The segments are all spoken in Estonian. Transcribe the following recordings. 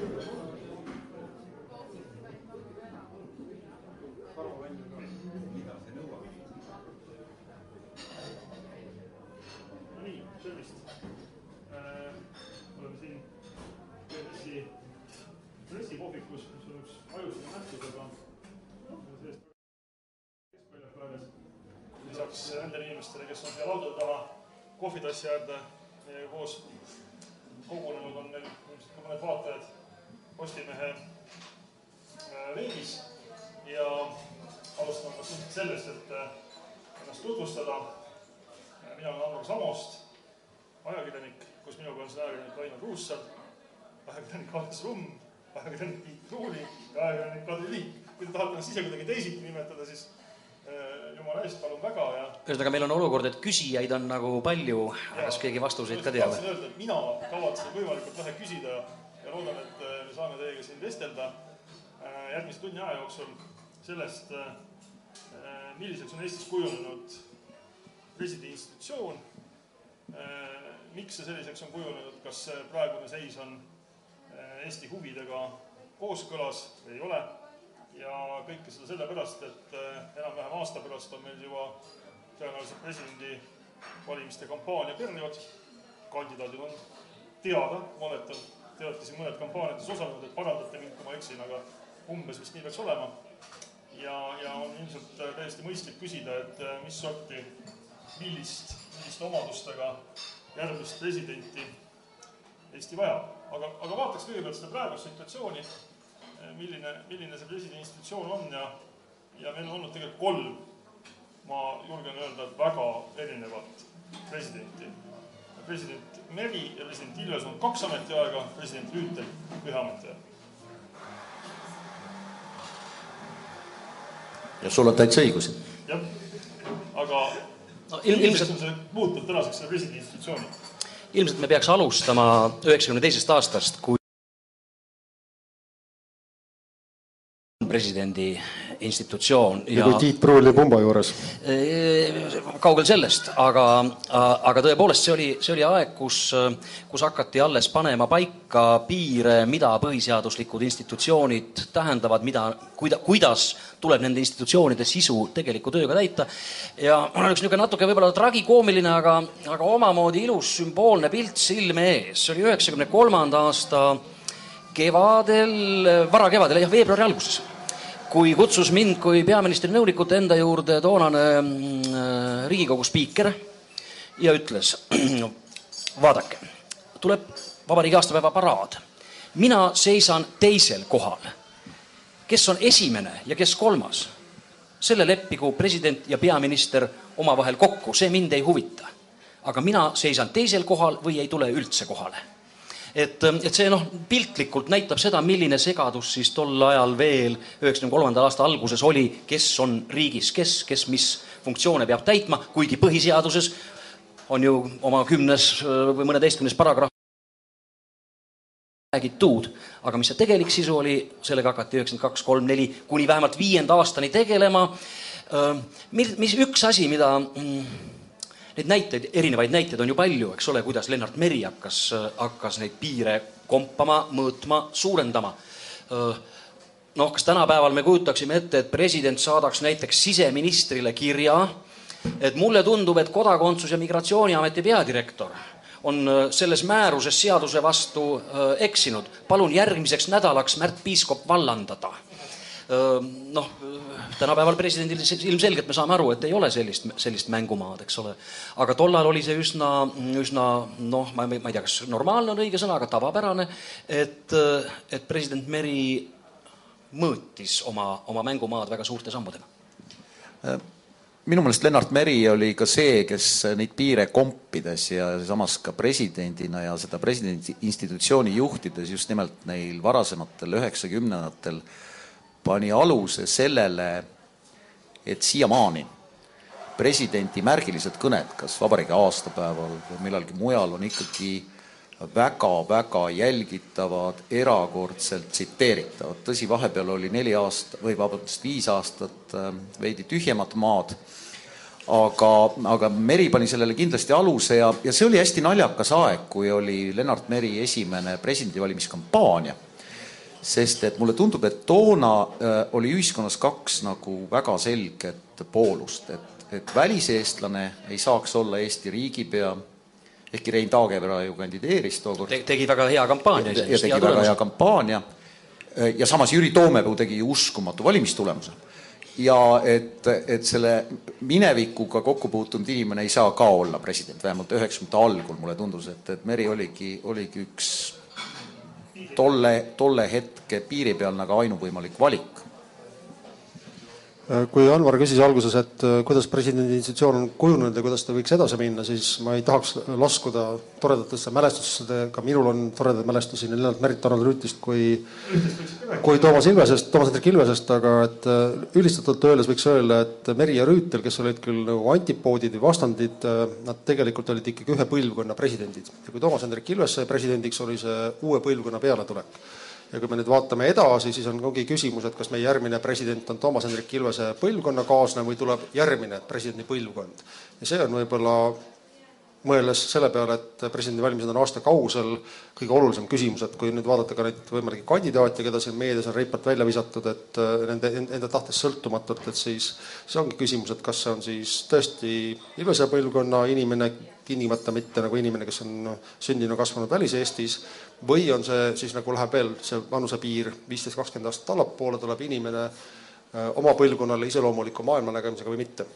pressikohvikus, mis on üks ajutine nähtusega lisaks nendele inimestele, kes on siia laudade taha kohvitassi äärde koos kogunenud, on meil ilmselt ka mõned vaatajad Postimehe veebis ja alustame sellest, et ennast tutvustada. Mina olen Andrus Samost, ajakirjanik, kus minuga on siin ajakirjanik Aino Kruussal, ajakirjanik Andres Rumm, ajakirjanik Tiit Tuuli ja ajakirjanik Kadri Liik. Kui te tahate ennast ise kuidagi teisiti nimetada, siis jumala eest palun väga. Ühesõnaga, meil on olukord, et küsijaid on nagu palju, kas keegi vastuseid ka teab. Tahtsin öelda, et mina kavatsen võimalikult vähe küsida ja loodan, et me saame teiega siin vestelda järgmise tunni aja jooksul sellest, milliseks on Eestis kujunenud presidendi institutsioon, miks see selliseks on kujunenud, kas praegune seis on Eesti huvidega kooskõlas või ei ole. Ja kõike seda sellepärast, et enam-vähem aasta pärast on meil juba tõenäoliselt presidendi valimiste kampaania periood. Kandidaadid on teada, oletan, te olete siin mõned kampaaniates osalenud, et parandate mind, kui ma eksin, aga umbes vist nii peaks olema. Ja on ilmselt täiesti mõistlik küsida, et mis sorti, milliste omadustega järgmist presidenti Eesti vajab. Aga vaataks kõigepealt seda praegust situatsiooni, milline see presidendi institutsioon on ja meil on olnud tegelikult 3, ma julgen öelda, väga erinevat presidenti. President Meri ja president Ilves on 2 ametiaega, president Rüütel 1 ametiaega. Ja sul on täitsa õigus. Jah, aga ilmselt on see muutnud tänaseks selle presidendi institutsiooni. Ilmselt me peaks alustama 92. aastast, kui presidendi institutsioon. Ja kui Tiit Pruuli pumba juures. Kaugel sellest, aga tõepoolest see oli aeg, kus hakati alles panema paika piire, mida põhiseaduslikud institutsioonid tähendavad, kuidas tuleb nende institutsioonide sisu tegeliku tööga täita. Ja on üks natuke võib-olla tragikoomiline, aga omamoodi ilus sümboolne pilt silme ees. See oli 93. aasta kevadel, varakevadel, veebruari alguses, kui kutsus mind kui peaministri nõunikut enda juurde toonane Riigikogu spiiker ja ütles, vaadake, tuleb vabariigi aastapäeva paraad. Mina seisan teisel kohal. Kes on esimene ja kes 3? Selle leppigu president ja peaminister omavahel kokku, see mind ei huvita. Aga mina seisan teisel kohal või ei tule üldse kohale. Et see piltlikult näitab seda, milline segadus siis tol ajal veel 93. aasta alguses oli, kes on riigis, kes mis funktsioone peab täitma, kuigi põhiseaduses on ju oma 10. või mõne 10. paragrahv räägitud, aga mis see tegelik sisu oli, sellega hakati 92, 3, 4 kuni vähemalt 5. aastani tegelema. Mis üks asi, mida neid näiteid, erinevaid näiteid on ju palju, eks ole, kuidas Lennart Meri hakkas neid piire kompama, mõõtma, suurendama. Kas tänapäeval me kujutaksime ette, et president saadaks näiteks siseministrile kirja, et mulle tundub, et Kodakondsus- ja Migratsiooniameti peadirektor on selles määruses seaduse vastu eksinud. Palun järgmiseks nädalaks Märt Piiskop vallandada. Tänapäeval presidendil ilmselgelt me saame aru, et ei ole sellist mängumaad, eks ole. Aga tollal oli see üsna ma ei tea, kas normaalne on õige sõna, aga tavapärane, et president Meri mõõtis oma mängumaad väga suurte sammudega. Minu meelest Lennart Meri oli ka see, kes neid piire kompides ja samas ka presidendina ja seda presidendi institutsiooni juhtides just nimelt neil varasematel 90-ndatel pani aluse sellele, et siiamaani presidenti märgilised kõned, kas vabariigi aastapäeval või millalgi mujal, on ikkagi väga jälgitavad, erakordselt tsiteeritavad. Tõsi, vahepeal oli 5 aastat veidi tühjemat maad, aga Meri pani sellele kindlasti aluse ja see oli hästi naljakas aeg, kui oli Lennart Meri esimene presidendivalimiskampaania. sest et mulle tundub, et toona oli ühiskonnas kaks nagu väga selget poolust, et väliseestlane ei saaks olla Eesti riigipea, ehkki Rein Taagepera ju kandideeris tookord. Tegi väga hea kampaania. Ja tegi väga hea kampaania. Ja samas Jüri Toomepuu tegi uskumatu valimistulemuse. Ja et selle minevikuga kokku puutunud inimene ei saa ka olla president, vähemalt 90 algul mulle tundus, et Meri oligi üks tolle hetke piiri peal nagu ainuvõimalik valik. Kui Anvar küsis alguses, et kuidas presidendi institutsioon on kujunenud ja kuidas ta võiks edasi minna, siis ma ei tahaks laskuda toredatesse mälestustesse, ka minul on toredad mälestusi nii Lennart Merit, Arnold Rüütlist kui Toomas Hendrik Ilvesest, aga et ülistatult öeldes võiks öelda, et Meri ja Rüütel, kes olid küll nagu antipoodid või vastandid, nad tegelikult olid ikkagi ühe põlvkonna presidendid. Ja kui Toomas Hendrik Ilves sai presidendiks, oli see uue põlvkonna pealetulek. Ja kui me nüüd vaatame edasi, siis on ongi küsimus, et kas meie järgmine president on Toomas Hendrik Ilvese põlvkonna kaasne või tuleb järgmine presidendi põlvkond. Ja see on võib-olla mõeldes selle peale, et presidendi valimised on aasta kaugusel kõige olulisem küsimus, et kui nüüd vaadata ka neid võimalike kandidaate, keda siin meedias on reipalt välja visatud, et nende enda tahtest sõltumatult, et siis see ongi küsimus, et kas see on siis tõesti Ilvese põlvkonna inimene, tingimata mitte nagu inimene, kes on sündinud kasvanud Välis-Eestis, või on see siis nagu läheb veel see vanusepiir 15-20 aastat allapoole, tuleb inimene oma põlvkonnale iseloomuliku maailmanägemisega või mitte.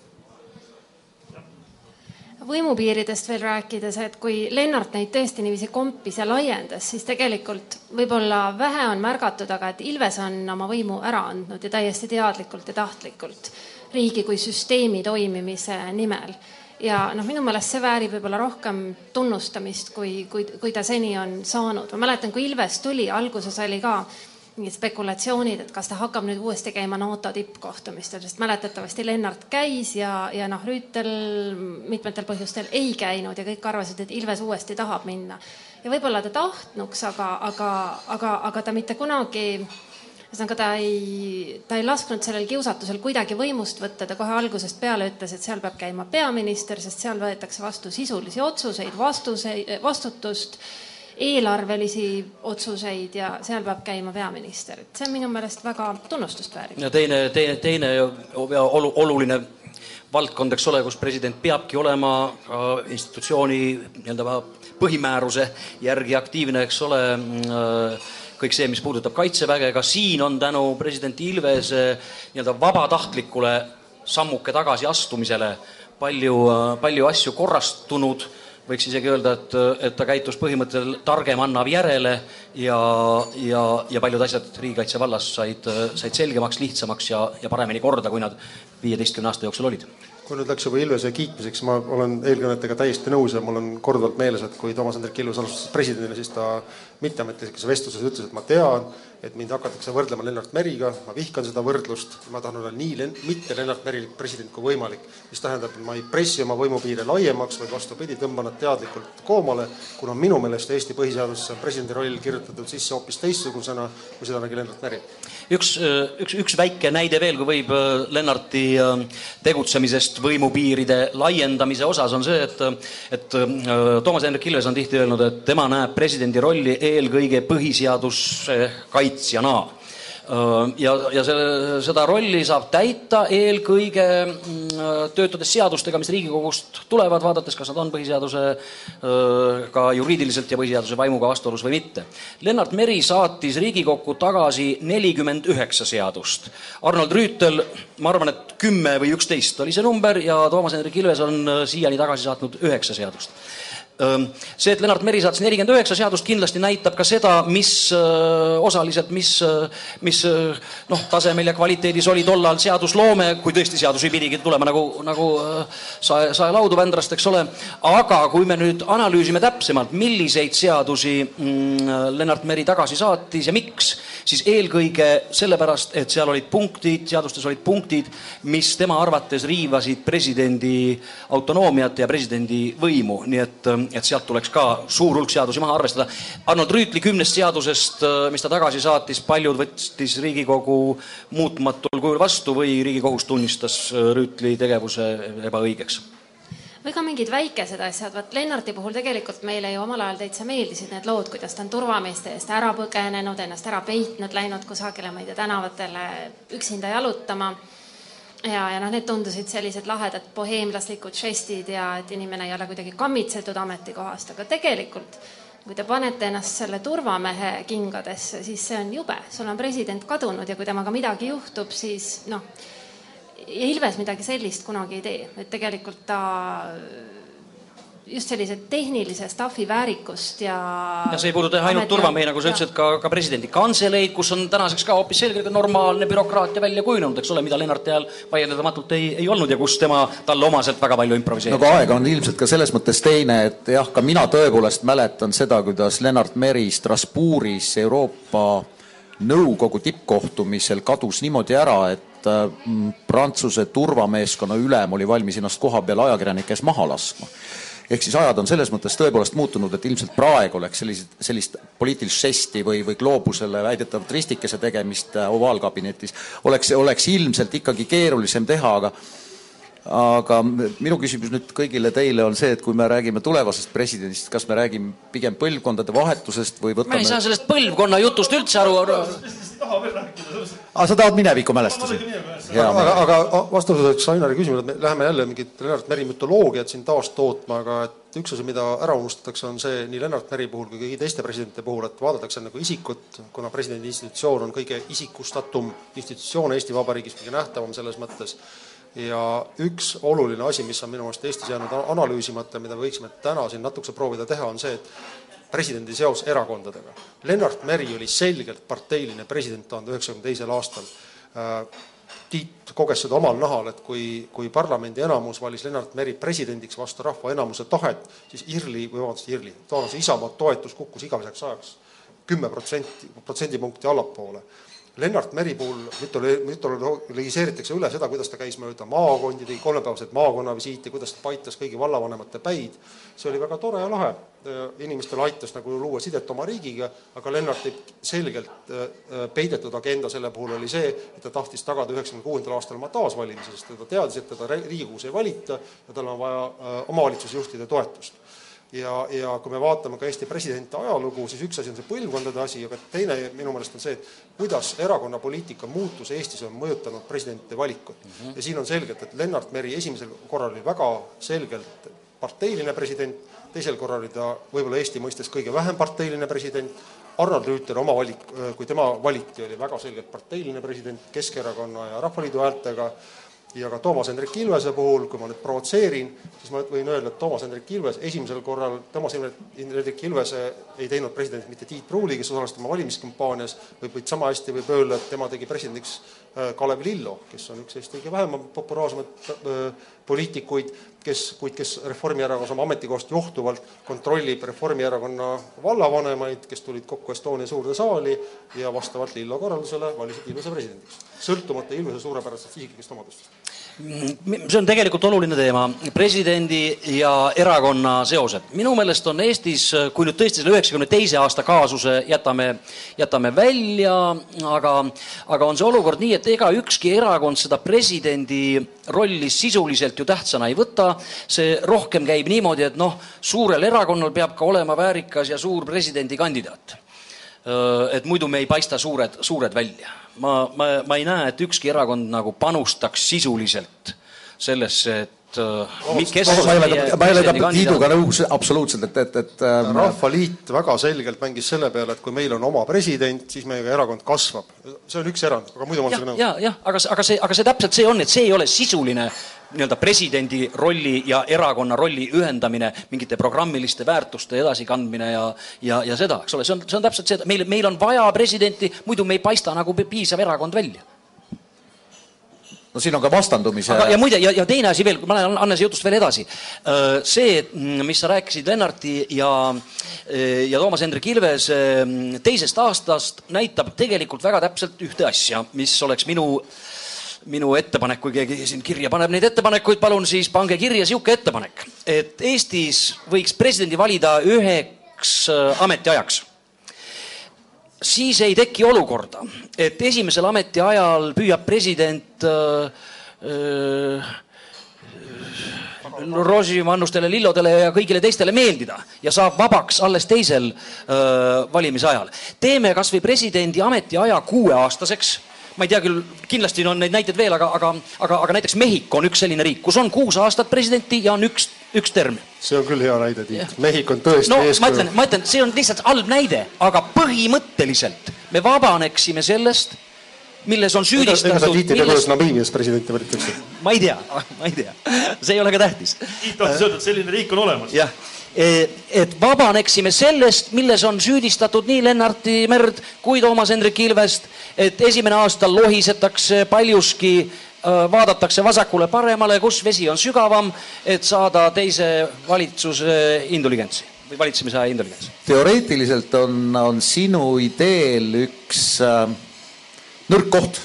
Võimupiiridest veel rääkides, et kui Lennart neid tõesti niiviisi kompis ja laiendas, siis tegelikult võib-olla vähe on märgatud, aga et Ilves on oma võimu ära andnud ja täiesti teadlikult ja tahtlikult riigi kui süsteemi toimimise nimel. Ja minu meelest see väärib võib-olla rohkem tunnustamist, kui ta seni on saanud. Ma mäletan, kui Ilves tuli, alguses oli ka mingid spekulatsioonid, et kas ta hakkab nüüd uuesti käima NATO tippkohtumistel, sest mäletatavasti Lennart käis ja Rüütel mitmetel põhjustel ei käinud ja kõik arvasid, et Ilves uuesti tahab minna. Ja võib-olla ta tahtnuks, aga ta mitte kunagi... Ta ei lasknud sellel kiusatusel kuidagi võimust võtta, ta kohe algusest peale ütles, et seal peab käima peaminister, sest seal võetakse vastu sisulisi otsuseid, vastutust, eelarvelisi otsuseid ja seal peab käima peaminister. See on minu meelest väga tunnustust väärib. Ja teine oluline valdkond, eks ole, kus president peabki olema institutsiooni põhimääruse järgi aktiivne, eks ole, kõik see, mis puudutab kaitseväge, ka siin on tänu president Ilvese vabatahtlikule sammuke tagasi astumisele palju asju korrastunud. Võiks isegi öelda, et ta käitus põhimõttel targem annav järele ja paljud asjad riigikaitse vallas said selgemaks, lihtsamaks ja paremini korda, kui nad 15 aasta jooksul olid. Kui nüüd läks juba Ilvese kiitmiseks, ma olen eelkõnetega täiesti nõus ja mul on korduvalt meeles, et kui Toomas Hendrik Ilves alustas presidendina, siis ta mitteametlises vestluses ütles, et ma tean, et mind hakatakse võrdlema Lennart Meriga, ma vihkan seda võrdlust, ma tahan olla mitte Lennart Merilik president kui võimalik, mis tähendab, et ma ei pressi oma võimupiire laiemaks, vaid vastupidi, tõmban nad teadlikult koomale, kuna minu meelest Eesti põhiseaduses on presidendi roll kirjutatud sisse hoopis teistsugusena, kui seda nägi Lennart Meri. Üks väike näide veel, kui võib Lennarti tegutsemisest võimupiiride laiendamise osas on see, et Toomas Hendrik Ilves on tihti öelnud, et tema näeb presidendi rolli eelkõige põhiseaduse kaitsjana. Ja seda rolli saab täita eelkõige töötades seadustega, mis Riigikogust tulevad, vaadates, kas nad on põhiseaduse ka juriidiliselt ja põhiseaduse vaimuga vastuolus või mitte. Lennart Meri saatis Riigikokku tagasi 49 seadust. Arnold Rüütel, ma arvan, et 10 või 11 oli see number ja Toomas Hendrik Ilves on siiani tagasi saatnud 9 seadust. See, et Lennart Meri saatis 49 seadust kindlasti näitab ka seda, mis osaliselt, mis tasemel ja kvaliteedis oli tollal seadusloome, kui tõesti seadus ei pidigi tulema nagu saelaudu vändrast, eks ole. Aga kui me nüüd analüüsime täpsemalt, milliseid seadusi Lennart Meri tagasi saatis ja miks, siis eelkõige sellepärast, et seal olid seadustes olid punktid, mis tema arvates riivasid presidendi autonoomiat ja presidendi võimu, nii et sealt tuleks ka suur hulk seadusi maha arvestada. Arnold Rüütli 10 seadusest, mis ta tagasi saatis, paljud võttis Riigikogu muutmatul kujul vastu või Riigikohus tunnistas Rüütli tegevuse ebaõigeks. või ka mingid väikesed asjad. Vaat Lennarti puhul tegelikult meile ju omal ajal täitsa meeldisid need lood, kuidas ta on turvameeste eest ära põgenenud, ennast ära peitnud, läinud kusagile, ma ei tea, tänavatele üksinda jalutama. Ja need tundusid sellised lahedad boheemlaslikud žestid ja et inimene ei ole kuidagi kammitsetud ametikohast, aga tegelikult kui te panete ennast selle turvamehe kingadesse, siis see on jube. Sul on president kadunud ja kui temaga midagi juhtub, siis ja Ilves midagi sellist kunagi ei tee. Et tegelikult ta just sellise tehnilise staffi väärikust ja see ei puuduta ainult turvamehi, nagu sa ütlesid, ka presidendi kanseleid, kus on tänaseks ka hoopis selgelt normaalne bürokraatia välja kujunenud, eks ole, mida Lennarti ajal vaieldamatult ei olnud ja kus talle omaselt väga palju improviseerib. Aga aeg on ilmselt ka selles mõttes teine, et jah, ka mina tõepoolest mäletan seda, kuidas Lennart Meri Strasbourgis Euroopa Nõukogu tippkohtumisel kadus niimoodi ära, et Prantsuse turvameeskonna ülem oli valmis ennast koha peal ajakirjanikes maha laskma. Ehk siis ajad on selles mõttes tõepoolest muutunud, et ilmselt praegu oleks sellist poliitilist žesti või gloobusele väidetavat ristikese tegemist ovaalkabinetis oleks ilmselt ikkagi keerulisem teha, aga minu küsimus nüüd kõigile teile on see, et kui me räägime tulevasest presidendist, kas me räägime pigem põlvkondade vahetusest või võtame... Ma ei saa sellest põlvkonna jutust üldse aru. Sa tahad mineviku mälestusi? Aga vastuseks Ainari küsimusele, et me läheme jälle mingit Lennart Meri mütoloogiat siin taas tootma, aga et üks asi, mida ära unustatakse, on see nii Lennart Meri puhul kui kõigi teiste presidentide puhul, et vaadatakse nagu isikut, kuna presidendi institutsioon on kõige isikustatum institutsioon Eesti Vabariigis, kõige nähtavam selles mõttes. Ja üks oluline asi, mis on minu meelest Eestis jäänud analüüsimata, mida võiksime täna siin natukese proovida teha, on see, et presidendi seos erakondadega. Lennart Meri oli selgelt parteiline president 1992. aastal. Tiit koges seda omal nahal, et kui parlamendi enamus valis Lennart Meri presidendiks vastu rahva enamuse tahet, siis Isamaa toetus kukkus igaveseks ajaks 10% allapoole. Lennart Meri puhul mütologiseeritakse üle seda, kuidas ta käis mööda maakondi, tegi 3-päevased maakonnavisiiti, kuidas ta paitas kõigi vallavanemate päid. See oli väga tore ja lahe. Inimestel aitas nagu luua sidet oma riigiga, aga Lennarti selgelt peidetud agenda selle puhul oli see, et ta tahtis tagada 96. aastal oma taasvalimise, sest ta teadis, et teda Riigikogus ei valita ja tal on vaja omavalitsusjuhtide toetust. Ja kui me vaatame ka Eesti presidenti ajalugu, siis üks asi on see põlvkondade asi, aga teine minu meelest on see, et kuidas erakonna poliitika muutus Eestis on mõjutanud presidentide valikut. Ja siin on selgelt, et Lennart Meri esimesel korral oli väga selgelt parteiline president, teisel korral oli ta võib-olla Eesti mõistes kõige vähem parteiline president. Arnold Rüütel oma valik, kui tema valiti, oli väga selgelt parteiline president Keskerakonna ja Rahvaliidu häältega. Ja ka Toomas Hendrik Ilvese puhul, kui ma nüüd provotseerin, siis ma võin öelda, et Toomas Hendrik Ilves esimesel korral, Toomas Hendrik Ilvese ei teinud president mitte Tiit Pruuli, kes osales tema valimiskampaanias, või sama hästi võib öelda, et tema tegi presidendiks Kalev Lillo, kes on üks Eesti kõige vähem populaarsemad poliitikuid, kes Reformierakonnas oma ametikohast johtuvalt kontrollib Reformierakonna vallavanemaid, kes tulid kokku Estonia suurde saali ja vastavalt Lillo korraldusele valisid Ilvese presidendiks, sõltumata Ilvese suurepärasest isiklikest omadustest. See on tegelikult oluline teema, presidendi ja erakonna seosed. Minu meelest on Eestis, kui nüüd tõesti selle 92. aasta kaasuse jätame välja, aga on see olukord nii, et ega ükski erakond seda presidendi rolli sisuliselt ju tähtsana ei võta. See rohkem käib niimoodi, et suurel erakonnal peab ka olema väärikas ja suur presidendi kandidaat. Et muidu me ei paista suured välja. Ma ei näe, et ükski erakond nagu panustaks sisuliselt sellesse, et ma ei ole ka Tiiduga nõus absoluutselt, et Rahvaliit väga selgelt mängis selle peale, et kui meil on oma president, siis meiega erakond kasvab. See on üks erand, aga muidu ma olen nõus. Jah, aga see täpselt see on, et see ei ole sisuline presidendi rolli ja erakonna rolli ühendamine, mingite programmiliste väärtuste edasikandmine ja seda, eks ole, see on täpselt see, meil on vaja presidenti, muidu me ei paista nagu piisav erakond välja. No siin on ka vastandumise... Ja muide, ja teine asi veel, ma lähen Annese jutust veel edasi. See, mis sa rääkisid Lennarti ja Toomas Hendrik Ilves teisest aastast, näitab tegelikult väga täpselt ühte asja, mis oleks minu ettepanek, kui keegi siin kirja paneb neid ettepanekuid, palun siis pange kirja siuke ettepanek, et Eestis võiks presidendi valida üheks ametiajaks. Siis ei teki olukorda, et esimesel ametiajal püüab president rosimannustele, lillodele ja kõigile teistele meeldida ja saab vabaks alles teisel valimise ajal. Teeme kas või presidendi ametiaja 6-aastaseks. Ma ei tea küll, kindlasti on neid näiteid veel, aga näiteks Mehhiko on üks selline riik, kus on 6 aastat presidenti ja on üks term. See on küll hea näide, Tiit. Mehhiko on tõesti eeskuju. Ma ütlen, see on lihtsalt halb näide, aga põhimõtteliselt me vabaneksime sellest, milles on süüdistatud... Ega sa Tiit ei tea, kuidas Namiibias presidenti võritakse? Ma ei tea. See ei ole ka tähtis. Tiit tahtis öelda, et selline riik on olemas. Jah. Et vabaneksime sellest, milles on süüdistatud nii Lennarti Merd kui Toomas Hendrik Ilvest, et esimene aasta lohisetakse paljuski, vaadatakse vasakule paremale, kus vesi on sügavam, et saada teise valitsuse intelligentsi või valitsemise aja intelligentsi. Teoreetiliselt on sinu ideel üks nõrk koht.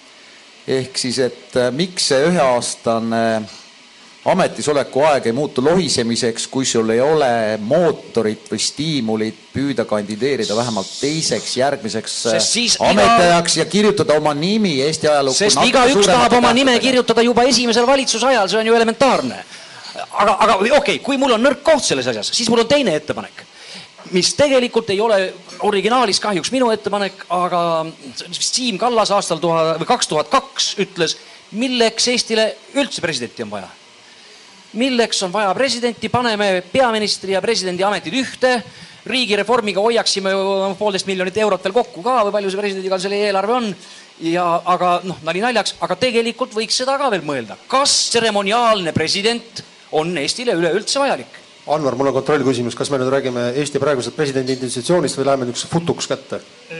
Ehk siis, et miks see 1-aastane ametisoleku aeg ei muutu lohisemiseks, kui sul ei ole mootorit või stiimulit püüda kandideerida vähemalt teiseks järgmiseks ametiajaks ja kirjutada oma nimi Eesti ajalukku. Sest igaüks tahab oma nime kirjutada juba esimesel valitsusajal, see on ju elementaarne. Aga okei, kui mul on nõrk koht selles asjas, siis mul on teine ettepanek, mis tegelikult ei ole originaalis kahjuks minu ettepanek, aga Siim Kallas aastal 2002 ütles, milleks Eestile üldse presidenti on vaja. Milleks on vaja presidenti, paneme peaministri ja presidendi ametid ühte, riigireformiga hoiaksime 1,5 miljonit eurot veel kokku ka, või palju see presidendiga selle eelarve on, aga nali naljaks, aga tegelikult võiks seda ka veel mõelda. Kas tseremoniaalne president on Eestile üleüldse vajalik? Anvar, mul on kontrolli küsimus, kas me nüüd räägime Eesti praeguselt presidendi institutsioonist või läheme üks futuks kätte?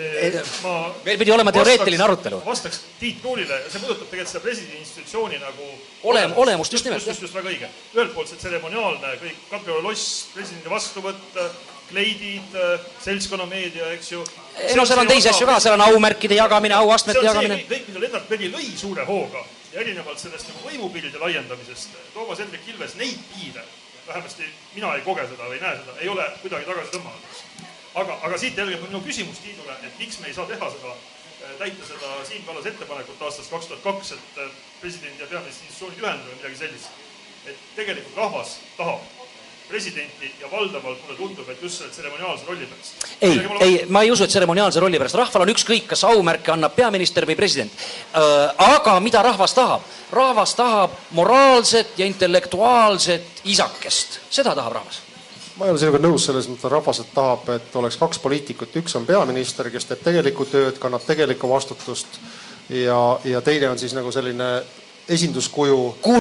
Meil pidi olema teoreetiline arutelu. Vastaks Tiit Nuulile, see puudutab tegelikult seda presidendi institutsiooni nagu olemust just nimelt. Just väga õige. Ühelt poolt see tseremoniaalne, kõik Kadriola loss, presidendi vastuvõtt, kleidid, seltskonnameedia, eks ju. Seal on teisi asju ka, seal on aumärkide jagamine, auastmete jagamine. Kõik, mida Lennart Meri lõi suure hooga ja erinevalt sellest võimupiiride laiendamisest, Toomas Hendrik Ilves neid piire, vähemasti mina ei koge seda või näe seda, ei ole kuidagi tagasi tõmmanud. Aga siit jällegi minu küsimus Tiidule, et miks me ei saa teha seda, täita seda Siim Kallas ettepanekut aastast 2002, et presidendi ja peaministri institutsioonid ühendada või midagi sellist. Et tegelikult rahvas tahab presidenti ja valdavalt mulle tundub, et just selle tseremoniaalse rolli pärast. Ei, ma ei usu, et tseremoniaalse rolli pärast. Rahval on ükskõik, kas aumärke annab peaminister või president. Aga mida rahvas tahab? Rahvas tahab moraalset ja intellektuaalset isakest. Seda tahab rahvas. Ma ei ole sinuga nõus selles, et rahvas tahab, et oleks 2 poliitikut. Üks on peaminister, kes teeb tegelikku tööd, kannab tegelikku vastutust ja teine on siis nagu selline esinduskuju,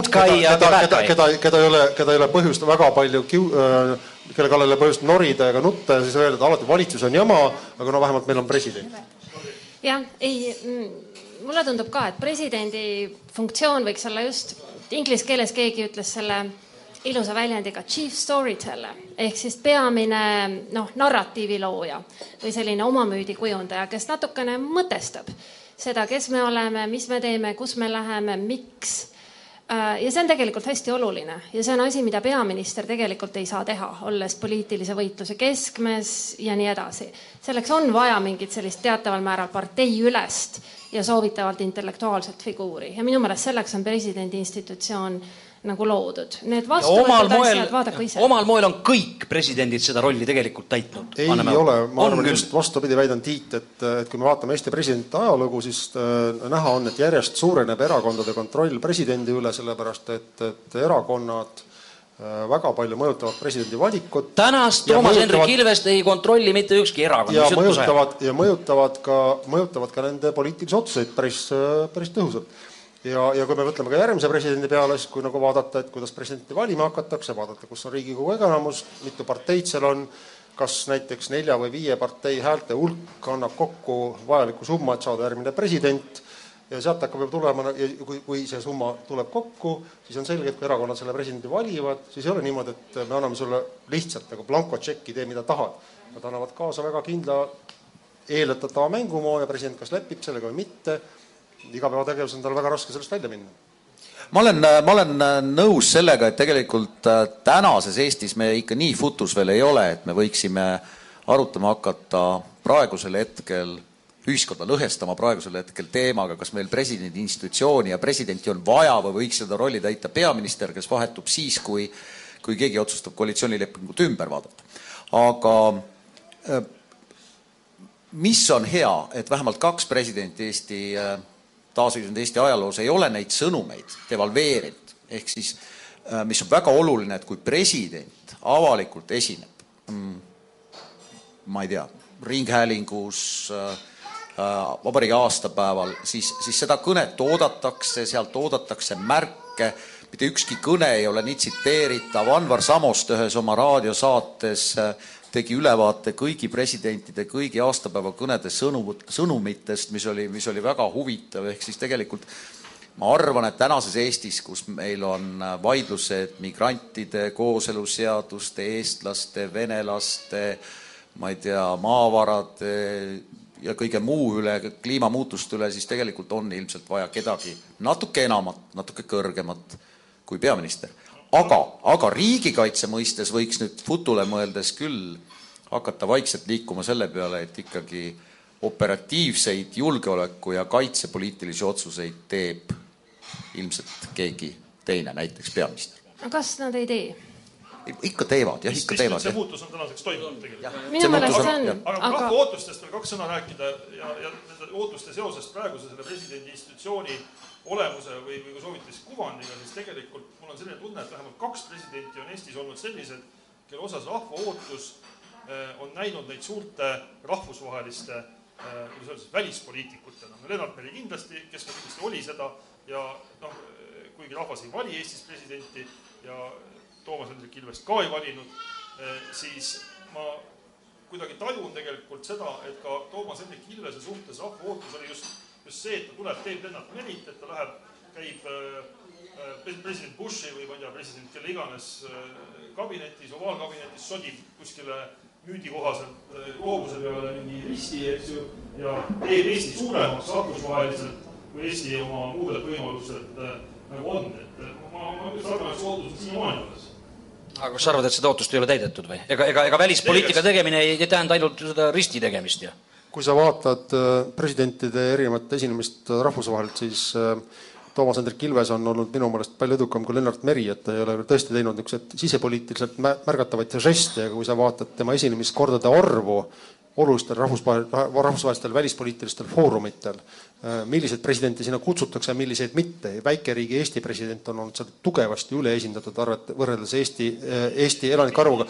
keda ei ole põhjust väga palju, kelle kallal ei ole põhjust norida ega nutta ja siis öelda, et alati valitsus on jama, aga vähemalt meil on president. Jah, mulle tundub ka, et presidendi funktsioon võiks olla just, inglise keeles keegi ütles selle ilusa väljendiga chief storyteller, ehk siis peamine narratiivi looja või selline omamüüdi kujundaja, kes natukene mõtestab seda, kes me oleme, mis me teeme, kus me läheme, miks. Ja see on tegelikult hästi oluline ja see on asi, mida peaminister tegelikult ei saa teha, olles poliitilise võitluse keskmes ja nii edasi. Selleks on vaja mingit sellist teataval määral parteiülest ja soovitavalt intellektuaalset figuuri. Ja minu meelest selleks on presidendi institutsioon nagu loodud. Need vastuvõtud asjad, vaadaku ise. Omal moel on kõik presidendid seda rolli tegelikult täitnud. Ei ole, ma arvan just vastupidi väidan Tiit, et kui me vaatame Eesti presidentide ajalugu, siis näha on, et järjest suureneb erakondade kontroll presidendi üle, sellepärast, et erakonnad väga palju mõjutavad presidendi valikut. Tänast Toomas Hendrik Ilvest ei kontrolli mitte ükski erakond. Ja mõjutavad ka nende poliitilisi otsuseid päris tõhusalt. Ja kui me mõtleme ka järgmise presidendi peale, siis kui nagu vaadata, et kuidas presidenti valima hakatakse, vaadata, kus on Riigikogu enamus, mitu parteid seal on, kas näiteks 4 või 5 partei häälte hulk annab kokku vajaliku summa, et saada järgmine president ja sealt hakkab tulema, kui see summa tuleb kokku, siis on selge, et kui erakonnad selle presidendi valivad, siis ei ole niimoodi, et me anname sulle lihtsalt nagu blankotšekki, tee mida tahad. Nad annavad kaasa väga kindla eeldatava mängumoo ja president kas lepib sellega või mitte. Igapäevategevus on tal väga raske sellest välja minna. Ma olen nõus sellega, et tegelikult tänases Eestis me ikka nii futus veel ei ole, et me võiksime arutama hakata praegusel hetkel ühiskonda lõhestama praegusel hetkel teemaga, kas meil presidendi institutsiooni ja presidenti on vaja või võiks seda rolli täita peaminister, kes vahetub siis, kui keegi otsustab koalitsioonilepingut ümber vaadata. Aga mis on hea, et vähemalt 2 presidenti taasiseseisvunud Eesti ajaloos ei ole neid sõnumeid devalveerinud. Ehk siis, mis on väga oluline, et kui president avalikult esineb, ma ei tea, ringhäälingus, vabariigi aastapäeval, siis seda kõnet oodatakse, sealt oodatakse märke, mitte ükski kõne ei ole nii tsiteeritav. Anvar Samost ühes oma raadiosaates tegi ülevaate kõigi presidentide, kõigi aastapäeva kõnede sõnumitest, mis oli väga huvitav. Ehk siis tegelikult ma arvan, et tänases Eestis, kus meil on vaidlused migrantide, kooseluseaduste, eestlaste, venelaste, ma ei tea, maavarade ja kõige muu üle, kliimamuutuste üle, siis tegelikult on ilmselt vaja kedagi natuke enamat, natuke kõrgemat kui peaminister. Aga riigikaitse mõistes võiks nüüd futule mõeldes küll hakata vaikselt liikuma selle peale, et ikkagi operatiivseid julgeoleku- ja kaitsepoliitilisi otsuseid teeb ilmselt keegi teine, näiteks peaminister. Kas nad ei tee? Ikka teevad, jah, ikka teevad. See muutus on tänaseks toimunud tegelikult. Minu meelest see on. Aga rahva ootustest veel 2 sõna rääkida ja nende ootuste seosest praeguse selle presidendi institutsiooni olemuse või kui soovitis kuvandiga, siis tegelikult mul on selline tunne, et vähemalt 2 presidenti on Eestis olnud sellised, kelle osas rahva ootus on näinud neid suurte rahvusvaheliste välispoliitikutena. Lennart Meri kindlasti, kes kindlasti oli seda ja kuigi rahvas ei vali Eestis presidenti ja Toomas Hendrik Ilvest ka ei valinud, siis ma kuidagi tajun tegelikult seda, et ka Toomas Hendrik Ilvese suhtes rahva ootus oli just see, et ta tuleb, teeb Lennart Merit, et ta läheb, käib president Bushi või ma ei tea, president kelle iganes kabinetis, ovaalkabinetis, sodib kuskile müüdikohaselt loobuse peale mingi risti, eks ju, ja teeb Eesti suuremaks rahvusvaheliselt, kui Eesti oma muudelt võimaluselt nagu on. Et ma just arvan, et see ootus on siiamaani alles. Aga kas sa arvad, et seda ootust ei ole täidetud või? Ega välispoliitika tegemine ei tähenda ainult seda risti tegemist, jah? Kui sa vaatad presidentide erinevat esinemist rahvusvahelt, siis Toomas Hendrik Ilves on olnud minu meelest palju edukam kui Lennart Meri, et ta ei ole tõesti teinud niisugused sisepoliitiliselt märgatavaid žeste ja kui sa vaatad tema esinemist-kordade arvu olulistel rahvusvahelistel välispoliitilistel foorumitel, millised presidenti sinna kutsutakse, milliseid mitte. Väikeriigi Eesti president on olnud seal tugevasti üle esindatud võrreldes Eesti elanike arvuga,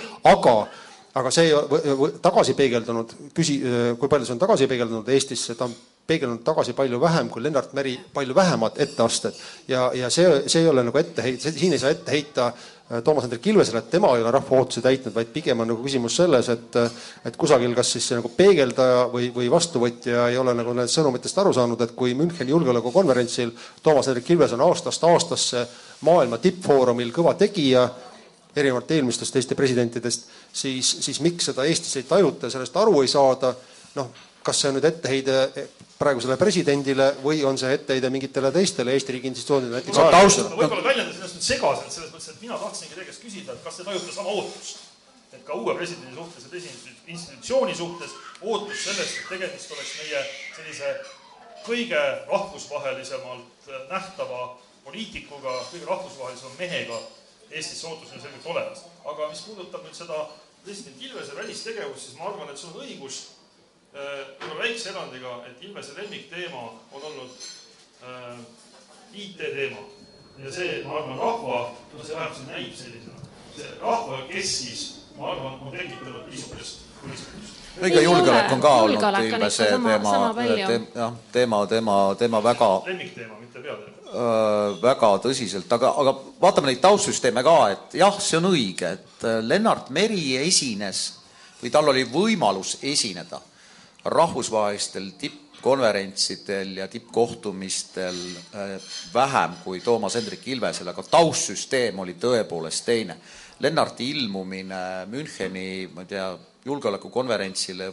aga see tagasi peegeldunud, kui palju see on tagasi peegeldunud Eestisse, ta on peegeldunud tagasi palju vähem kui Lennart Meri, palju vähemad etteasted ja see ei ole nagu siin ei saa ette heita Toomas Hendrik Ilvesele, et tema ei ole rahva ootusi täitnud, vaid pigem on nagu küsimus selles, et kusagil kas siis see nagu peegeldaja või vastuvõtja ei ole nagu need sõnumitest aru saanud, et kui Müncheni julgeolekukonverentsil Toomas Hendrik Ilves on aastast aastasse maailma tippfoorumil kõva tegija, erinevalt eelmistest Eesti presidentidest, siis miks seda Eestis ei tajuta ja sellest aru ei saada, kas see on nüüd etteheide praegusele presidendile või on see etteheide mingitele teistele Eesti riigi institutsioonidele? Võib-olla väljendas ennast nüüd segaselt selles mõttes, et mina tahtsingi teie käest küsida, et kas te tajute sama ootust, et ka uue presidendi suhtes ja presidendi institutsiooni suhtes ootus sellest, et tegemist oleks meie sellise kõige rahvusvahelisemalt nähtava poliitikuga, kõige rahvusvahelisema mehega Eestis ootus on selgelt olemas. Aga mis puudutab nüüd seda president Ilvese välistegevust, siis ma arvan, et see on õigus väikse erandiga, et Ilvese lemmikteema on olnud IT-teema. Ja see, ma arvan, see vähemalt see näib sellisena. See rahva keskis, ma arvan, on tekitanud niisugust mõistust. Õige julgeolek on ka olnud Ilvese teema väga lemmikteema, mitte peateema. Väga tõsiselt, aga vaatame neid taustsüsteeme ka, et jah, see on õige, et Lennart Meri esines või tal oli võimalus esineda rahvusvahelistel tippkonverentsidel ja tippkohtumistel vähem kui Toomas Hendrik Ilvesel, aga taustsüsteem oli tõepoolest teine. Lennarti ilmumine Müncheni, ma ei tea, julgeolekukonverentsile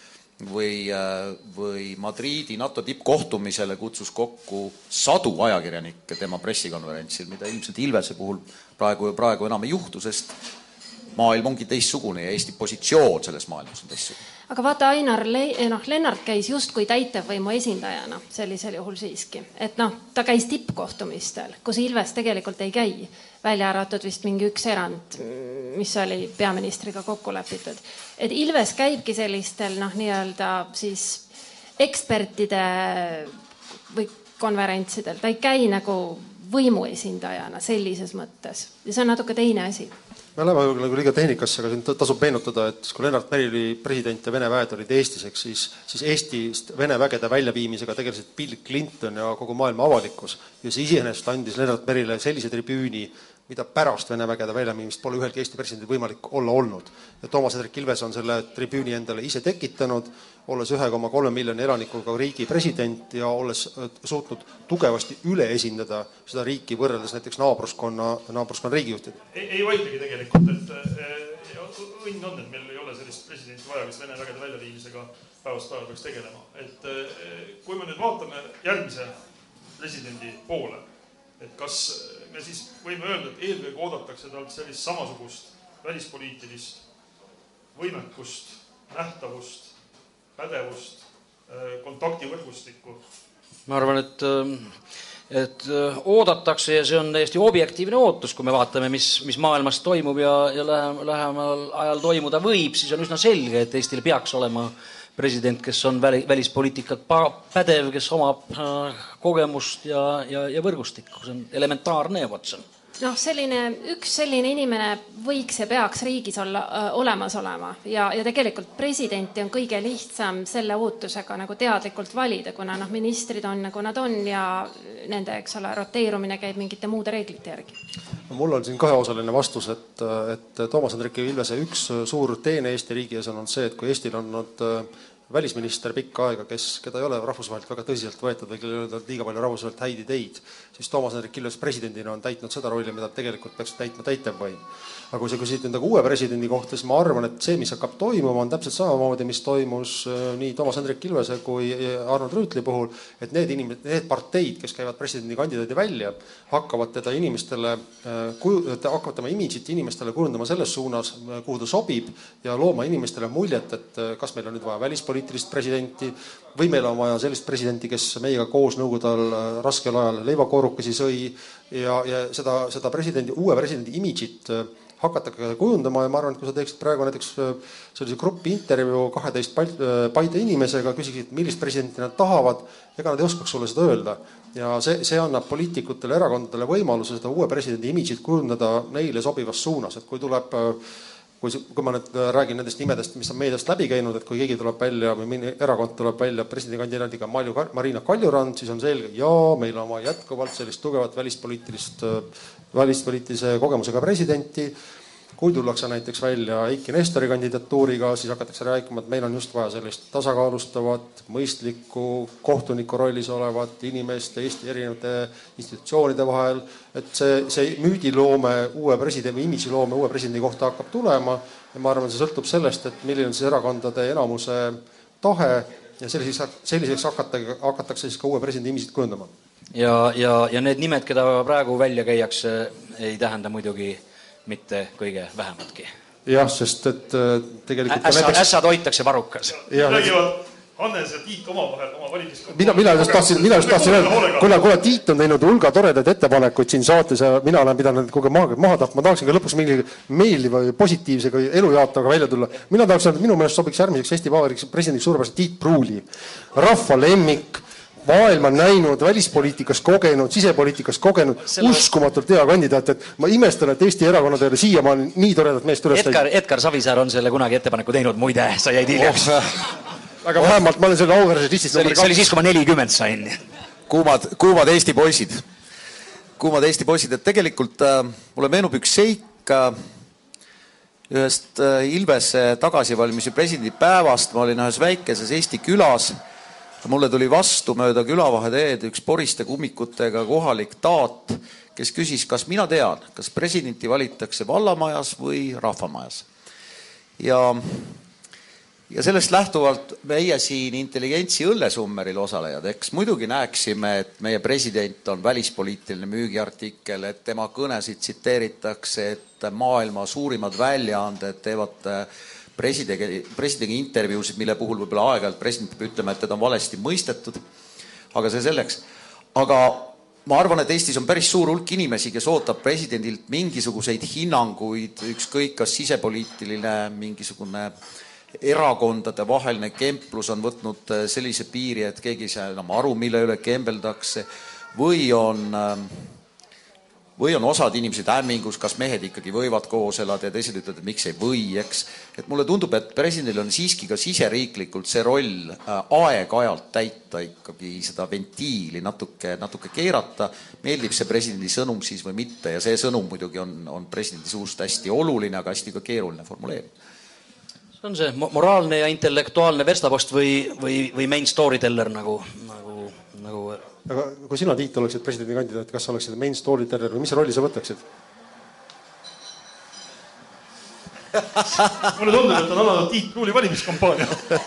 või Madridi NATO tippkohtumisele kutsus kokku 100 ajakirjanikke tema pressikonverentsil, mida ilmselt Ilvese puhul praegu enam ei juhtu, sest maailm ongi teistsugune ja Eesti positsioon selles maailmas on teistsugune. Aga vaata, Ainar, Lennart käis justkui täitevvõimu esindajana sellisel juhul siiski. Et ta käis tippkohtumistel, kus Ilves tegelikult ei käi, välja arvatud vist mingi üks erand, mis oli peaministriga kokku lepitud. Et Ilves käibki sellistel nii-öelda siis ekspertide või konverentsidel. Ta ei käi nagu võimu esindajana sellises mõttes. Ja see on natuke teine asi. Me oleme nagu liiga tehnikasse, aga siin tasub meenutada, et kui Lennart Meri oli president ja Vene väed olid Eestis, siis Eestist Vene vägede väljaviimisega tegelesid Bill Clinton ja kogu maailma avalikkus. Ja see iseenesest andis Lennart Merile sellise tribüüni, mida pärast Vene vägede väljaviimist pole ühelgi Eesti presidendil võimalik olla olnud. Ja Toomas Hendrik Ilves on selle tribüüni endale ise tekitanud, olles 1,3 miljoni elanikuga riigi president ja olles suutnud tugevasti üle esindada seda riiki võrreldes näiteks naabruskonna riigijuhtid. Ei vaidlegi tegelikult, et õnn on, et meil ei ole sellist presidenti vaja, kes Vene vägede väljaviimisega päevast päeva peaks tegelema. Et kui me nüüd vaatame järgmise presidendi poole, et kas me siis võime öelda, et eelkõige oodatakse talt sellist samasugust välispoliitilist võimekust, nähtavust, pädevust, kontaktivõrgustikku? Ma arvan, et oodatakse ja see on täiesti objektiivne ootus, kui me vaatame, mis maailmas toimub ja lähemal ajal toimuda võib, siis on üsna selge, et Eestil peaks olema president, kes on välispoliitikat pädev, kes omab kogemust ja võrgustikku. See on elementaarne Watson. Üks selline inimene võiks ja peaks riigis olemas olema ja tegelikult presidenti on kõige lihtsam selle ootusega nagu teadlikult valida, kuna ministrid on nagu nad on ja nende roteerumine käib mingite muude reeglite järgi. Mul on siin kaheosaline vastus, et Toomas Hendrik Ilvese üks suur teene Eesti riigi ees on see, et kui Eestil on välisminister pikka aega, keda ei ole rahvusvahelt väga tõsiselt võetud või kellel ei ole liiga palju rahvusvahelt häid ideid, siis Toomas Hendrik Ilves presidendina on täitnud seda rolli, mida tegelikult peaks täitma täitevvõim. Aga kui sa küsid uue presidendi kohta, siis ma arvan, et see, mis hakkab toimuma, on täpselt samamoodi, mis toimus nii Toomas Hendrik Ilvese kui Arnold Rüütli puhul, et need parteid, kes käivad presidendi kandidaadi välja, hakkavad teda imidžit inimestele kujundama selles suunas, kuhu ta sobib ja looma inimestele muljet, et kas meil on nüüd vaja välispoliitilist presidenti või meil on vaja sellist presidenti, kes meiega koos nõukogude ajal raskel ajal leivakoorukesi sõi ja seda uue presidendi imidžit hakatakse kujundama ja ma arvan, et kui sa teeksid praegu näiteks sellise gruppi intervjuu 12 Paide inimesega, küsiksid, millist presidenti nad tahavad, ega nad ei oskaks sulle seda öelda. Ja see annab poliitikutele, erakondadele võimaluse seda uue presidendi imidžit kujundada neile sobivas suunas, et kui ma nüüd räägin nendest nimedest, mis on meediast läbi käinud, et kui keegi tuleb välja või mõni erakond tuleb välja presidendikandidaadiga Marina Kaljurand, siis on selge, meil on vaja jätkuvalt sellist tugevat välispoliitilise kogemusega presidenti. Kui tullakse näiteks välja Eiki Nestori kandidatuuriga, siis hakatakse rääkima, et meil on just vaja sellist tasakaalustavat, mõistlikku, kohtuniku rollis olevat inimest Eesti erinevate institutsioonide vahel, et see müüdiloome uue presidendi, imidžiloome uue presidendi kohta hakkab tulema ja ma arvan, see sõltub sellest, et milline on siis erakondade enamuse tahe ja selliseks hakatakse siis ka uue presidendi imidžit kujundama. Ja need nimed, keda praegu välja käiakse, ei tähenda muidugi mitte kõige vähematki. Jah, sest et tegelikult... Ässad hoitakse varukas. Räägivad Hannes ja Tiit omavahel oma valimiskogu. Mina just tahtsin öelda, kuna Tiit on teinud hulga toredaid ettepanekuid siin saates ja mina olen pidanud kogu maha tapma. Ma tahaksin ka lõpuks mingi meeldiva ja positiivsega elujaataga välja tulla. Mina tahaksin öelda, et minu meelest sobiks järgmiseks Eesti Vabariigi presidendiks suurepärast Tiit Pruuli. Rahva lemmik, maailma näinud, välispoliitikas kogenud, sisepoliitikas kogenud, uskumatult hea kandidaat, et ma imestan, et Eesti erakonnad ei ole siiamaani nii toredat meest üles teinud. Edgar Savisaar on selle kunagi ettepaneku teinud, muide, sa jäid hiljaks. Aga vähemalt ma olen selle auväärses listist. See oli siis, kui ma 40 sain. Kuumad Eesti poisid. Kuumad Eesti poisid, et tegelikult mulle meenub üks seik ühest Ilvese tagasivalmise presidendipäevast. Ma olin ühes väikeses Eesti külas. Mulle tuli vastu mööda külavaheteed üks poriste kummikutega kohalik taat, kes küsis, kas mina tean, kas presidenti valitakse vallamajas või rahvamajas. ja sellest lähtuvalt meie siin intelligentsi õllesummeril osalejad, eks muidugi näeksime, et meie president on välispoliitiline müügiartikkel, et tema kõnesid tsiteeritakse, et maailma suurimad väljaanded teevad presidendi intervjuusid, mille puhul võib-olla aeg-ajalt president peab ütlema, et teda on valesti mõistetud, aga see selleks. Aga ma arvan, et Eestis on päris suur hulk inimesi, kes ootab presidendilt mingisuguseid hinnanguid, ükskõik kas sisepoliitiline mingisugune erakondade vaheline kemplus on võtnud sellise piiri, et keegi ei saa enam aru, mille üle kembeldakse, või on osad inimesed hämmingus, kas mehed ikkagi võivad koos elada ja teised ütlevad, et miks ei või, eks. Et mulle tundub, et presidendil on siiski ka siseriiklikult see roll aeg-ajalt täita ikkagi seda ventiili natuke keerata, meeldib see presidendi sõnum siis või mitte, ja see sõnum muidugi on presidendi suust hästi oluline, aga hästi ka keeruline formuleerida. See on see moraalne ja intellektuaalne verstapost või main storyteller nagu Aga kui sina, Tiit, oleksid presidendi kandidaat, kas oleksid main storyteller või mis rolli sa võtaksid? Mulle tundub, et on alanud Tiit Pruuli valimiskampaania.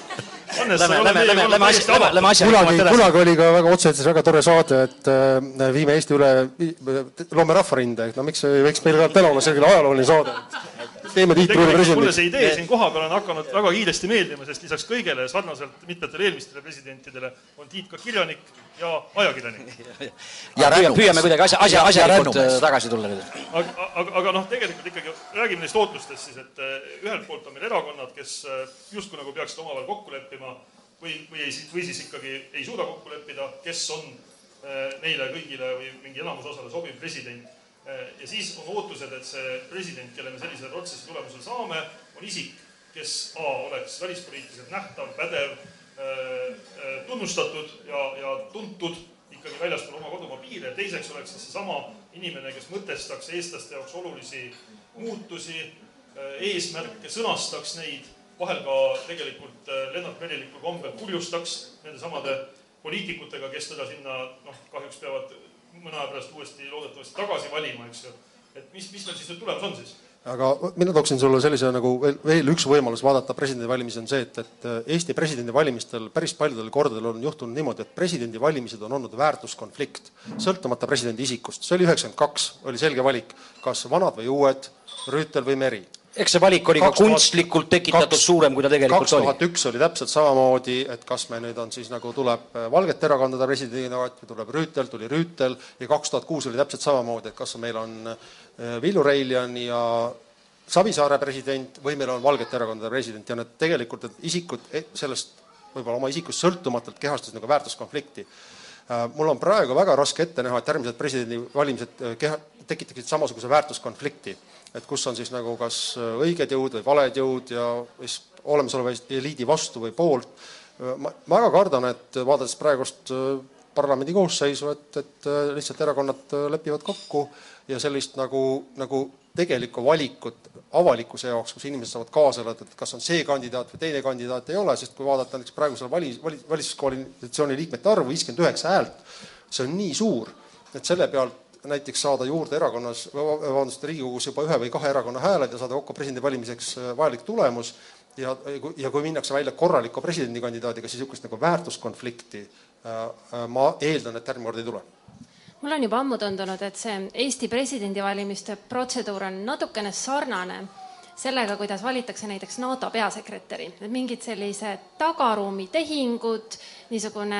Lähme asja. Kunagi oli ka väga otseses väga tore saade, et viime Eesti üle, loome rahvarinde, no miks võiks meil ka täna olla selline ajalooline saade? Teeme Tiit Pruuli presidendiks. Mulle see idee siin koha peal on hakanud väga kiiresti meeldima, sest lisaks kõigele sarnaselt mitmetele eelmistele presidentidele on Tiit ka kirjanik ja ajakirjanik. Püüame kuidagi asjalikult tagasi tulla nüüd. Aga tegelikult ikkagi räägime neist ootlustest siis, et ühelt poolt on meil erakonnad, kes justkui nagu peaksid omavahel kokku leppima või siis ikkagi ei suuda kokku leppida, kes on neile kõigile või mingi enamus osale sobiv president. Ja siis on ootused, et see president, kelle me sellise protsessi tulemusel saame, on isik, kes oleks välispoliitiliselt nähtav, pädev, tunnustatud ja tuntud ikkagi väljaspool oma kodumaa piire. Teiseks oleks siis seesama inimene, kes mõtestaks eestlaste jaoks olulisi muutusi, eesmärke, sõnastaks neid, vahel ka tegelikult Lennart Merilikul kombel kurjustaks nende samade poliitikutega, kes teda sinna kahjuks peavad mõne aja pärast uuesti loodetavasti tagasi valima, eks ju. Et mis meil siis nüüd tulemus on siis? Aga mina tooksin sulle sellise nagu veel üks võimalus vaadata presidendi valimisi on see, et Eesti presidendi valimistel päris paljudel kordadel on juhtunud niimoodi, et presidendi valimised on olnud väärtuskonflikt, sõltumata presidendi isikust. See oli 92, oli selge valik, kas vanad või uued, Rüütel või Meri. Eks see valik oli ka kunstlikult tekitatud suurem, kui ta tegelikult 2001 oli täpselt samamoodi, et kas me nüüd on siis nagu tuleb valget erakondade presidendikandidaat või tuleb Rüütel, tuli Rüütel ja 2006 oli täpselt samamoodi, et kas meil on Villu Reiljan ja Savisaare president või meil on valget erakondade president ja need tegelikult isikud sellest võib-olla oma isikust sõltumatult kehastas nagu väärtuskonflikti. Mul on praegu väga raske ette näha, et järgmised presidendi valimised tekitaksid samasuguse väärtuskonflikti, et kus on siis nagu kas õiged jõud või valed jõud ja olemasoleva eliidi vastu või poolt. Ma väga kardan, et vaadates praegust parlamendi koosseisu, et lihtsalt erakonnad lepivad kokku ja sellist nagu tegelikku valikut avalikkuse jaoks, kus inimesed saavad kaasa elada, et kas on see kandidaat või teine kandidaat ei ole, sest kui vaadata näiteks praegusel valitsuskoalitsiooni liikmete arvu 59 häält, see on nii suur, et selle pealt näiteks saada juurde erakonnas, Riigikogus juba ühe või kahe erakonna hääled ja saada kokku presidendi valimiseks vajalik tulemus ja kui minnakse välja korraliku presidendikandidaadiga, siis niisugust nagu väärtuskonflikti ma eeldan, et järgmine kord ei tule. Mul on juba ammu tundunud, et see Eesti presidendivalimiste protseduur on natukene sarnane sellega, kuidas valitakse näiteks NATO peasekretäri. Mingid sellised tagaruumi tehingud, niisugune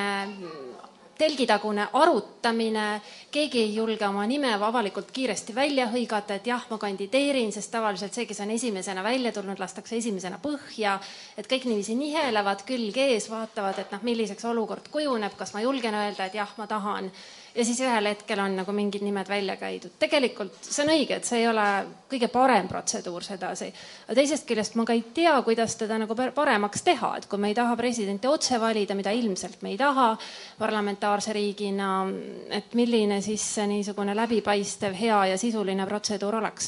telgitagune arutamine, keegi ei julge oma nime avalikult kiiresti välja hõigata, et jah, ma kandideerin, sest tavaliselt see, kes on esimesena välja tulnud, lastakse esimesena põhja, et kõik niiviisi nihelevad külg ees, vaatavad, et milliseks olukord kujuneb, kas ma julgen öelda, et jah, ma tahan. Ja siis ühel hetkel on nagu mingid nimed välja käidud. Tegelikult see on õige, et see ei ole kõige parem protseduur sedasi. Aga teisest küljest ma ka ei tea, kuidas teda nagu paremaks teha, et kui me ei taha presidenti otse valida, mida ilmselt me ei taha parlamentaarse riigina, et milline siis niisugune läbipaistev, hea ja sisuline protseduur oleks?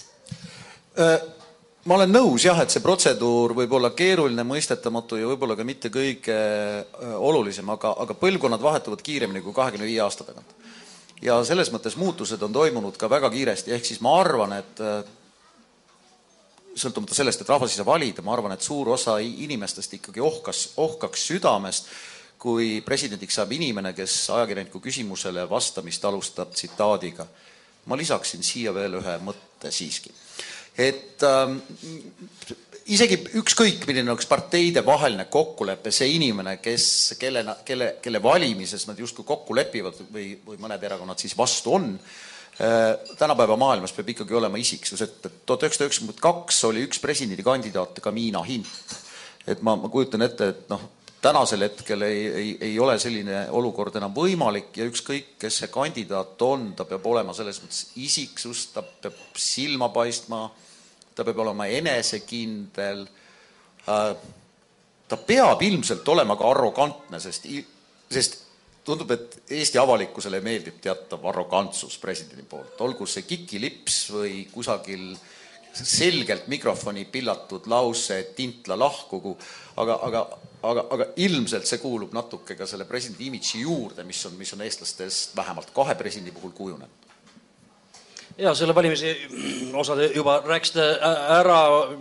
Ma olen nõus jah, et see protseduur võib olla keeruline, mõistetamatu ja võib-olla ka mitte kõige olulisem, aga põlvkonnad vahetuvad kiiremini kui 25 aasta tagant. Ja selles mõttes muutused on toimunud ka väga kiiresti, ehk siis ma arvan, et sõltumata sellest, et rahvas ei saa valida, ma arvan, et suur osa inimestest ikkagi ohkaks südamest, kui presidendiks saab inimene, kes ajakirjaniku küsimusele vastamist alustab tsitaadiga. Ma lisaksin siia veel ühe mõtte siiski. Et isegi ükskõik, milline oleks parteide vaheline kokkulepe, see inimene, kelle valimises nad justkui kokku lepivad või mõned erakonnad siis vastu on, tänapäeva maailmas peab ikkagi olema isiksus, et 1992 oli üks presidendikandidaat ka Miina Hint. Et ma kujutan ette, et tänasel hetkel ei ole selline olukord enam võimalik ja ükskõik, kes see kandidaat on, ta peab olema selles mõttes isiksus, ta peab silma paistma, ta peab olema enesekindel, ta peab ilmselt olema ka arrogantne, sest tundub, et Eesti avalikkusele meeldib teatav arrogantsus presidendi poolt, olgu see kikilips või kusagil selgelt mikrofoni pillatud lause tintla lahkugu, aga ilmselt see kuulub natuke ka selle presidendi imidži juurde, mis on eestlastest vähemalt 2 presidendi puhul kujunenud. Ja selle valimise osad juba rääkisite ära.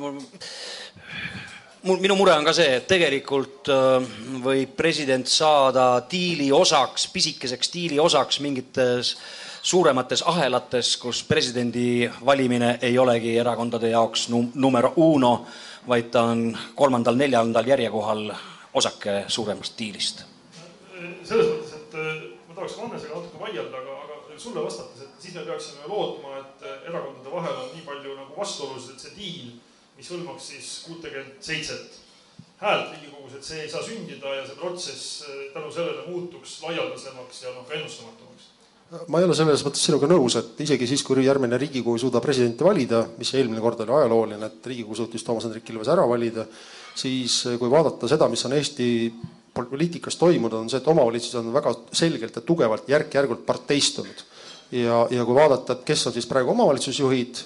Minu mure on ka see, et tegelikult võib president saada diili osaks, pisikeseks diili osaks mingites suuremates ahelates, kus presidendi valimine ei olegi erakondade jaoks numero 1, vaid ta on 3., 4. järjekohal osake suuremast diilist. Selles mõttes, et ma tahaks Hannesega natuke vaielda, aga sulle vastates, et siis me peaksime lootma, et erakondade vahel on nii palju nagu vastuolusid, et see diil, mis hõlmaks siis 67 häält Riigikogus, et see ei saa sündida ja see protsess tänu sellele muutuks laialdasemaks ja ennustamatumaks. Ma ei ole selles mõttes sinuga nõus, et isegi siis, kui järgmine Riigikogu ei suuda presidenti valida, mis eelmine kord oli ajalooline, et Riigikogu suutis Toomas Hendrik Ilves ära valida, siis kui vaadata seda, mis on Eesti poliitikas toimunud, on see, et omavalitsused on väga selgelt ja tugevalt järk-järgult parteistunud. Ja kui vaadata, et kes on siis praegu omavalitsusjuhid,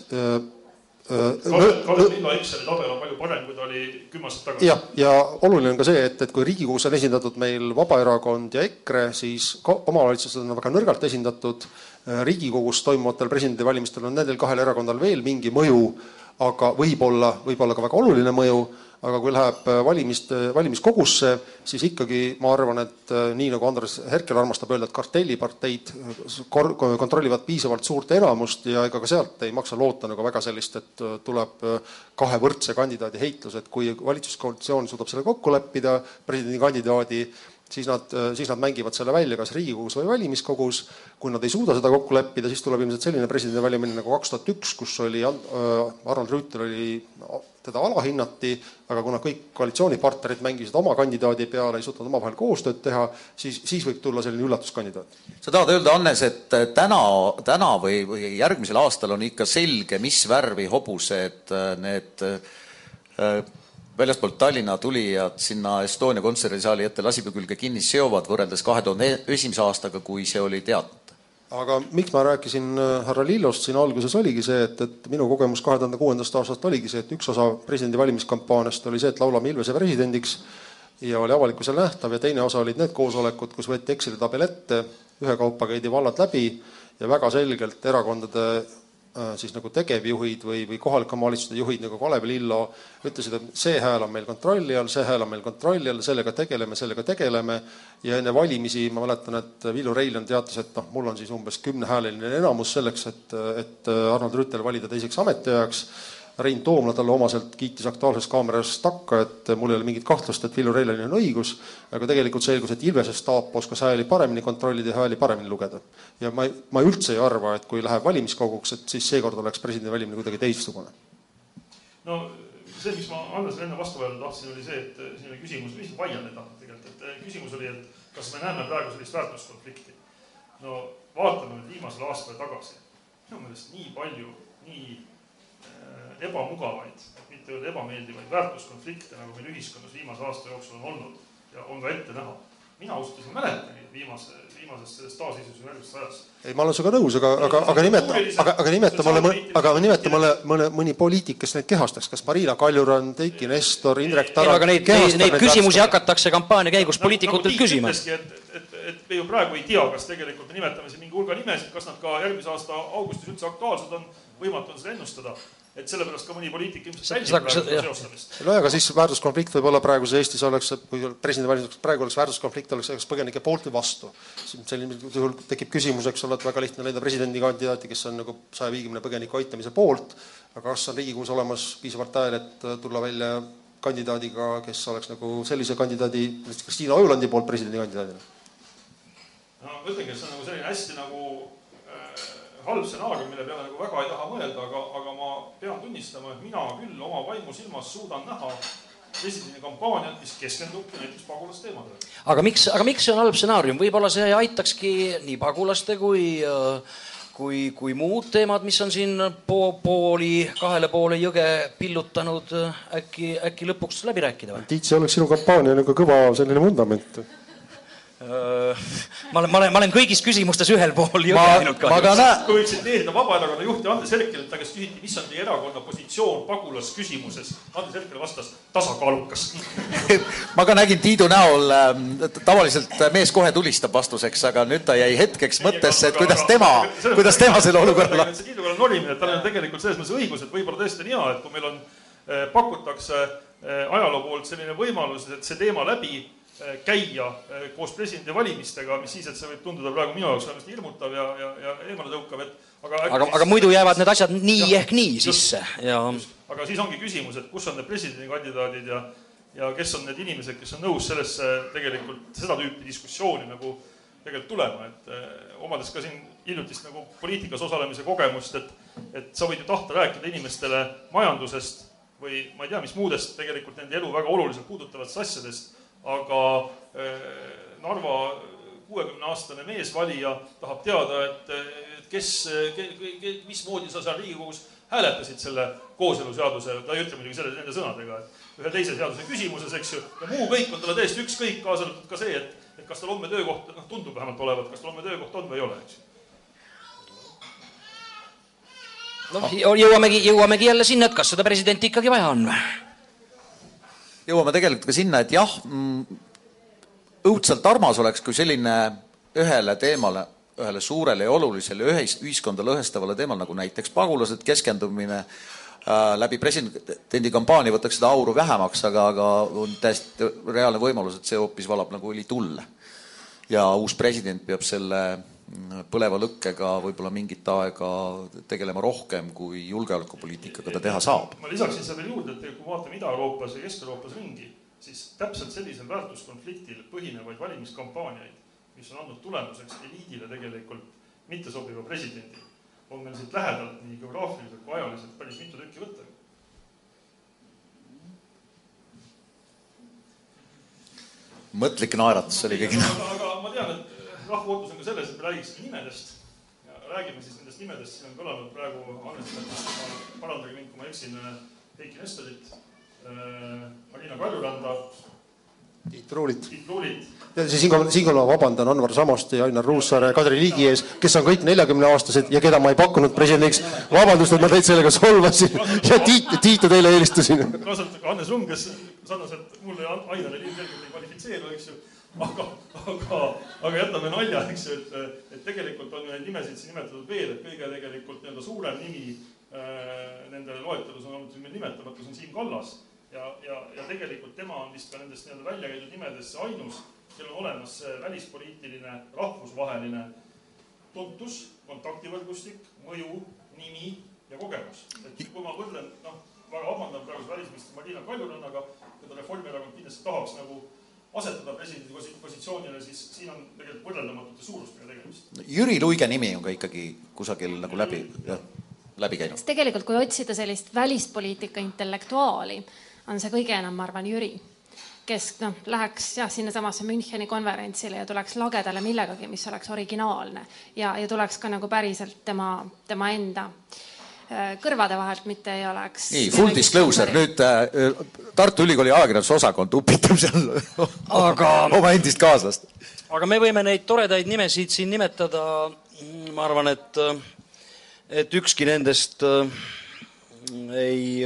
Kalle Lilla Exceli tabel on palju parem, kui ta oli 10 aastat tagasi. Ja oluline on ka see, et kui Riigikogus on esindatud meil Vabaerakond ja EKRE, siis omavalitsused on väga nõrgalt esindatud. Riigikogus toimuvatel presidendivalimistel on nendel 2 erakondal veel mingi mõju, aga võib-olla ka väga oluline mõju, aga kui läheb valimiskogusse, siis ikkagi ma arvan, et nii nagu Andres Herkel armastab öelda, et kartelliparteid kontrollivad piisavalt suurt enamust ja ega ka sealt ei maksa loota nagu väga sellist, et tuleb 2 võrdse kandidaadi heitlus, et kui valitsuskoalitsioon suudab selle kokku leppida presidendi kandidaadi, siis nad mängivad selle välja kas Riigikogus või valimiskogus. Kui nad ei suuda seda kokku leppida, siis tuleb ilmselt selline presidendi valimine nagu 2001, kus oli Arnold Rüütel teda alahinnati, aga kuna kõik koalitsioonipartnerid mängisid oma kandidaadi peale, ei suutnud omavahel koostööd teha, siis võib tulla selline üllatuskandidaat. Sa tahad öelda, Hannes, et täna või järgmisel aastal on ikka selge, mis värvi hobused need väljastpoolt Tallinna tulijad sinna Estonia kontserdisaali ette lasipea külge kinni seovad võrreldes 2001. aastaga, kui see oli teadmata. Aga miks ma rääkisin härra Lillost siin alguses oligi see, et minu kogemus 2006. aastast oligi see, et üks osa presidendi valimiskampaaniast oli see, et laulame Ilvese presidendiks ja oli avalikkusel nähtav ja teine osa olid need koosolekud, kus võeti Exceli tabel ette, ühekaupa käidi vallad läbi ja väga selgelt erakondade siis nagu tegevjuhid või kohalike omavalitsuste juhid nagu Kalev Lillo ütlesid, et see hääl on meil kontrolli all, see hääl on meil kontrolli all, sellega tegeleme ja enne valimisi ma mäletan, et Villu Reiljan teatas, et mul on siis umbes 10-hääleline enamus selleks, et Arnold Rüütel valida teiseks ametiajaks. Rein Toomla talle omaselt kiitis Aktuaalses Kaameras takka, et mul ei ole mingit kahtlust, et Villu Reiljanil on õigus, aga tegelikult selgus, et Ilvese staap oskas hääli paremini kontrollida ja hääli paremini lugeda. Ja ma üldse ei arva, et kui läheb valimiskoguks, et siis seekord oleks presidendi valimine kuidagi teistsugune. No see, mis ma Andresele enne vastu öelda tahtsin, oli see, et siin oli küsimus, mis vaielda tahtnud tegelikult, et küsimus oli, et kas me näeme praegu sellist väärtuskonflikti. No vaatame nüüd viimasel aastal tagasi. Minu meelest nii palju, nii ebamugavaid, mitte öelda ebameeldivaid väärtuskonflikte, nagu meil ühiskonnas viimase aasta jooksul on olnud ja on ka ette näha. Mina ausalt ei mäletagi viimasest sellest taasiseseisvumise järgmisest ajast. Ei, ma olen sinuga nõus, aga nimeta mulle mõni poliitik, kes neid kehastaks, kas Marina Kaljurand, Eiki Nestor, Indrek Tarand. Aga neid küsimusi hakatakse kampaania käigus poliitikutelt küsima. Et me ju praegu ei tea, kas tegelikult me nimetame siin mingi hulga nimesid, kas nad ka järgmise aasta augustis üldse aktuaalsed on, võimatu on seda ennustada. et sellepärast ka mõni poliitik ilmselt väldib praegu seostamist. No aga siis väärtuskonflikt võib olla praegu see Eestis oleks, kui presidendivalimiseks praegu oleks väärtuskonflikt, oleks põgenike poolt või vastu. Selline juhul tekib küsimus, eks ole, et väga lihtne leida presidendikandidaati, kes on nagu 150 põgeniku aitamise poolt, aga kas on Riigikogus olemas piisavalt hääl, et tulla välja kandidaadiga, kes oleks nagu sellise kandidaadi, Kristiina Ojulandi poolt presidendikandidaadina? No, ma ütlengi, et see on nagu selline hästi nagu halb stsenaarium, mille peale nagu väga ei taha mõelda, aga ma pean tunnistama, et mina küll oma vaimu silmas suudan näha presidendi kampaaniat, mis keskendubki näiteks pagulasteemadele. Aga miks see on halb stsenaarium? Võib-olla see aitakski nii pagulaste kui muud teemad, mis on siin kahele poole jõge pillutanud, äkki lõpuks läbi rääkida või? Tiit, see oleks sinu kampaania nagu kõva selline vundament. Ma olen kõigis küsimustes ühel pool jõge ainult kahjuks. Kui võiks tsiteerida Vabaerakonna juhti Andres Herkelit, ta kes küsiti, mis on teie erakonna positsioon pagulasküsimuses. Andres Herkel vastas tasakaalukas. Ma ka nägin Tiidu näol, tavaliselt mees kohe tulistab vastuseks, aga nüüd ta jäi hetkeks mõttesse, et kuidas tema selle olukorra see Tiiduga on norimine, et tal on tegelikult selles mõttes õigus, et võib-olla tõesti on hea, et kui meil on pakutakse ajaloo poolt selline võimalus, et see teema läbi käia koos presidendi valimistega, mis siis, et see võib tunduda praegu minu jaoks vähemasti hirmutav ja eemale tõukav, aga muidu jäävad need asjad nii ehk nii sisse. Aga siis ongi küsimus, et kus on need presidendikandidaadid ja kes on need inimesed, kes on nõus sellesse tegelikult seda tüüpi diskussiooni nagu tegelikult tulema, et omades ka siin hiljutist nagu poliitikas osalemise kogemust, et sa võid ju tahta rääkida inimestele majandusest või ma ei tea, mis muudest tegelikult nende elu väga oluliselt puudutavatest asjadest, aga Narva 60-aastane meesvalija tahab teada, et mismoodi sa seal Riigikogus hääletasid selle kooseluseaduse, ta ei ütle muidugi nende sõnadega, et ühe teise seaduse küsimuses, eks ju, ja muu kõik on talle täiesti ükskõik, kaasa arvatud ka see, et kas tal homme töökoht, tundub vähemalt olevat, kas tal homme töökoht on või ei ole, eks ju. Jõuamegi jälle sinna, et kas seda presidenti ikkagi vaja on või? Jõuame tegelikult ka sinna, et jah, õudselt armas oleks, kui selline ühele teemale, ühele suurele ja olulisele ühiskonda lõhestavale teemal, nagu näiteks pagulased, keskendumine läbi presidendi kampaania võtaks seda auru vähemaks, aga on täiesti reaalne võimalus, et see hoopis valab nagu õli tulle. Ja uus president peab selle põleva lõkkega võib-olla mingit aega tegelema rohkem, kui julgeolekupoliitikaga ta teha saab. Ma lisaksin seda veel juurde, et kui vaatame Ida-Euroopas ja Kesk-Euroopas ringi, siis täpselt sellisel väärtuskonfliktil põhinevaid valimiskampaaniaid, mis on andnud tulemuseks eliidile tegelikult mittesobiva presidendi, on meil siit lähedalt nii geograafiliselt kui ajaliselt päris mitu tükki võtta. Mõtlik naeratus oli kõigil. Aga ma tean, et rahvaootus on ka selles, et me räägiksime nimedest ja räägime siis nendest nimedest. Siin on kõlanud praegu Andres, parandage mind, kui ma eksin, Heiki Nestorit, Marina Kaljuranda, Tiit Ruulit. Ja siinkohal ma vabandan Anvar Samosti ja Ainar Ruussaare ja Kadri Liigi ees, kes on kõik 40-aastased ja keda ma ei pakkunud presidendiks. Vabandust, et ma teid sellega solvasin ja Tiitu teile eelistasin. Kaasalt Hannes Lung, kes sarnaselt mulle ja Ainale ilmselgelt ei kvalifitseeru, eks ju. Aga jätame nalja, eks ju, et tegelikult on neid nimesid siin nimetatud veel, et kõige tegelikult suurem nimi nende loetelus on olnud meil nimetamatus on Siim Kallas ja tegelikult tema on vist ka nendest välja käidud nimedesse ainus, kel on olemas välispoliitiline, rahvusvaheline tuntus, kontaktivõrgustik, mõju, nimi ja kogemus. Et kui ma võrdlen, väga vabandan praegu välisministri Marina Kaljurannaga, keda Reformierakond kindlasti tahaks nagu asetada presidendi positsioonile, siis siin on tegelikult võrreldamatute suurustega tegemist. Jüri Luige nimi on ka ikkagi kusagil nagu läbi käinud. Tegelikult, kui otsida sellist välispoliitika intellektuaali, on see kõige enam, ma arvan, Jüri, kes läheks sinna samasse Müncheni konverentsile ja tuleks lagedale millegagi, mis oleks originaalne ja tuleks ka nagu päriselt tema enda kõrvade vahelt, mitte ei oleks... Nii, full disclosure, nüüd Tartu Ülikooli ajakirjandusosakond upitab seal oma endist kaaslast. Aga me võime neid toredaid nimesid siin nimetada, ma arvan, et ükski nendest ei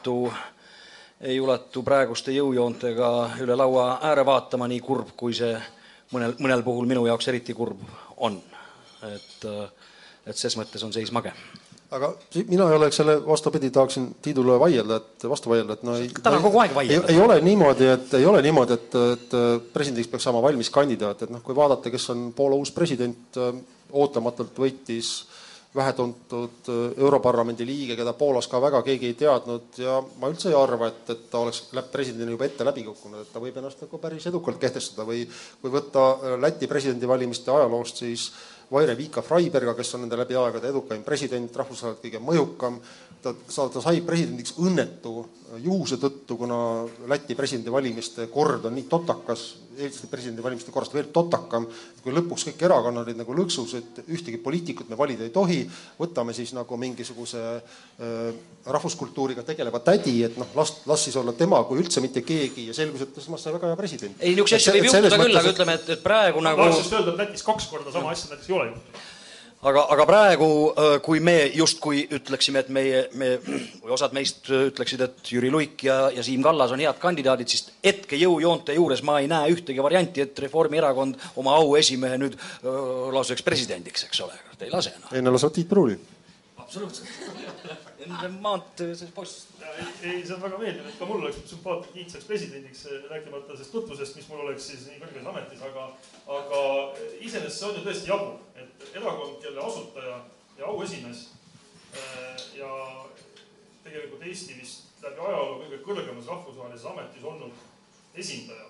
ulatu praeguste jõujoontega üle laua ääre vaatama nii kurb, kui see mõnel puhul minu jaoks eriti kurb on. Et ses mõttes on seis mage. aga mina ei oleks selle vastupidi, tahaksin Tiidule vastu vaielda, et no tal on kogu aeg vaielda. Ei ole niimoodi, et presidendiks peaks saama valmis kandidaat, et kui vaadata, kes on Poola uus president, ootamatult võitis vähetuntud Europarlamendi liige, keda Poolas ka väga keegi ei teadnud ja ma üldse ei arva, et ta oleks presidendina juba ette läbi kukkunud, et ta võib ennast päris edukalt kehtestada või kui võtta Läti presidendivalimiste ajaloost, siis Vaire Vika Freiberga, kes on nende läbi aegade edukaim president, rahvusvaheliselt kõige mõjukam, ta sai presidendiks õnnetu juhuse tõttu, kuna Läti presidendivalimiste kord on nii totakas, Eesti presidendivalimiste korrast veel totakam, et kui lõpuks kõik erakonnad olid nagu lõksus, et ühtegi poliitikut me valida ei tohi, võtame siis nagu mingisuguse rahvuskultuuriga tegeleva tädi, et las siis olla tema kui üldse mitte keegi ja selgus, et temast sai väga hea president. Ei, niisuguse asja võib juhtuda küll, aga ütleme, et praegu nagu... Tahaks öelda, et Lätis 2 korda sama asja näiteks ei ole juhtunud. Aga praegu, kui me justkui ütleksime, et või osad meist ütleksid, et Jüri Luik ja Siim Kallas on head kandidaadid, siis hetke jõujoonte juures ma ei näe ühtegi varianti, et Reformierakond oma auesimehe nüüd laseks presidendiks, eks ole. Te ei lase enam. Enne lasevad Tiit Pruuli. Absoluutselt. Maantee post. Ei, see on väga meeldiv, et ka mul oleks sümpaatne kiitsaks presidendiks, rääkimata sellest tutvusest, mis mul oleks siis nii kõrges ametis, aga iseenesest see on ju tõesti jabu, et erakond, kelle asutaja ja auesimees ja tegelikult Eesti vist läbi ajaloo kõige kõrgemas rahvusvahelises ametis olnud esindaja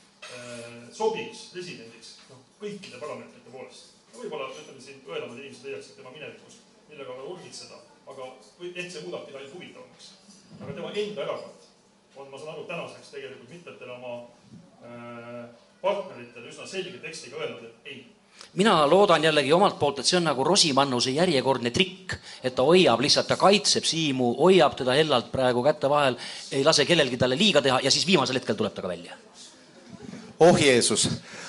sobiks presidendiks kõikide parlamentide poolest. Võib-olla ütleme siin õelamad inimesed leiaksid tema minevikust, millega me urgitseda, aga ehk see muudab teda ainult huvitavamaks. Aga tema enda erakond on, ma saan aru, tänaseks tegelikult mitmetele oma partneritele üsna selge tekstiga öelnud, et ei. Mina loodan jällegi omalt poolt, et see on nagu Rosimannuse järjekordne trikk, et ta hoiab lihtsalt, ta kaitseb Siimu, hoiab teda hellalt praegu kätte vahel, ei lase kellelgi talle liiga teha ja siis viimasel hetkel tuleb ta ka välja. Oh Jeesus!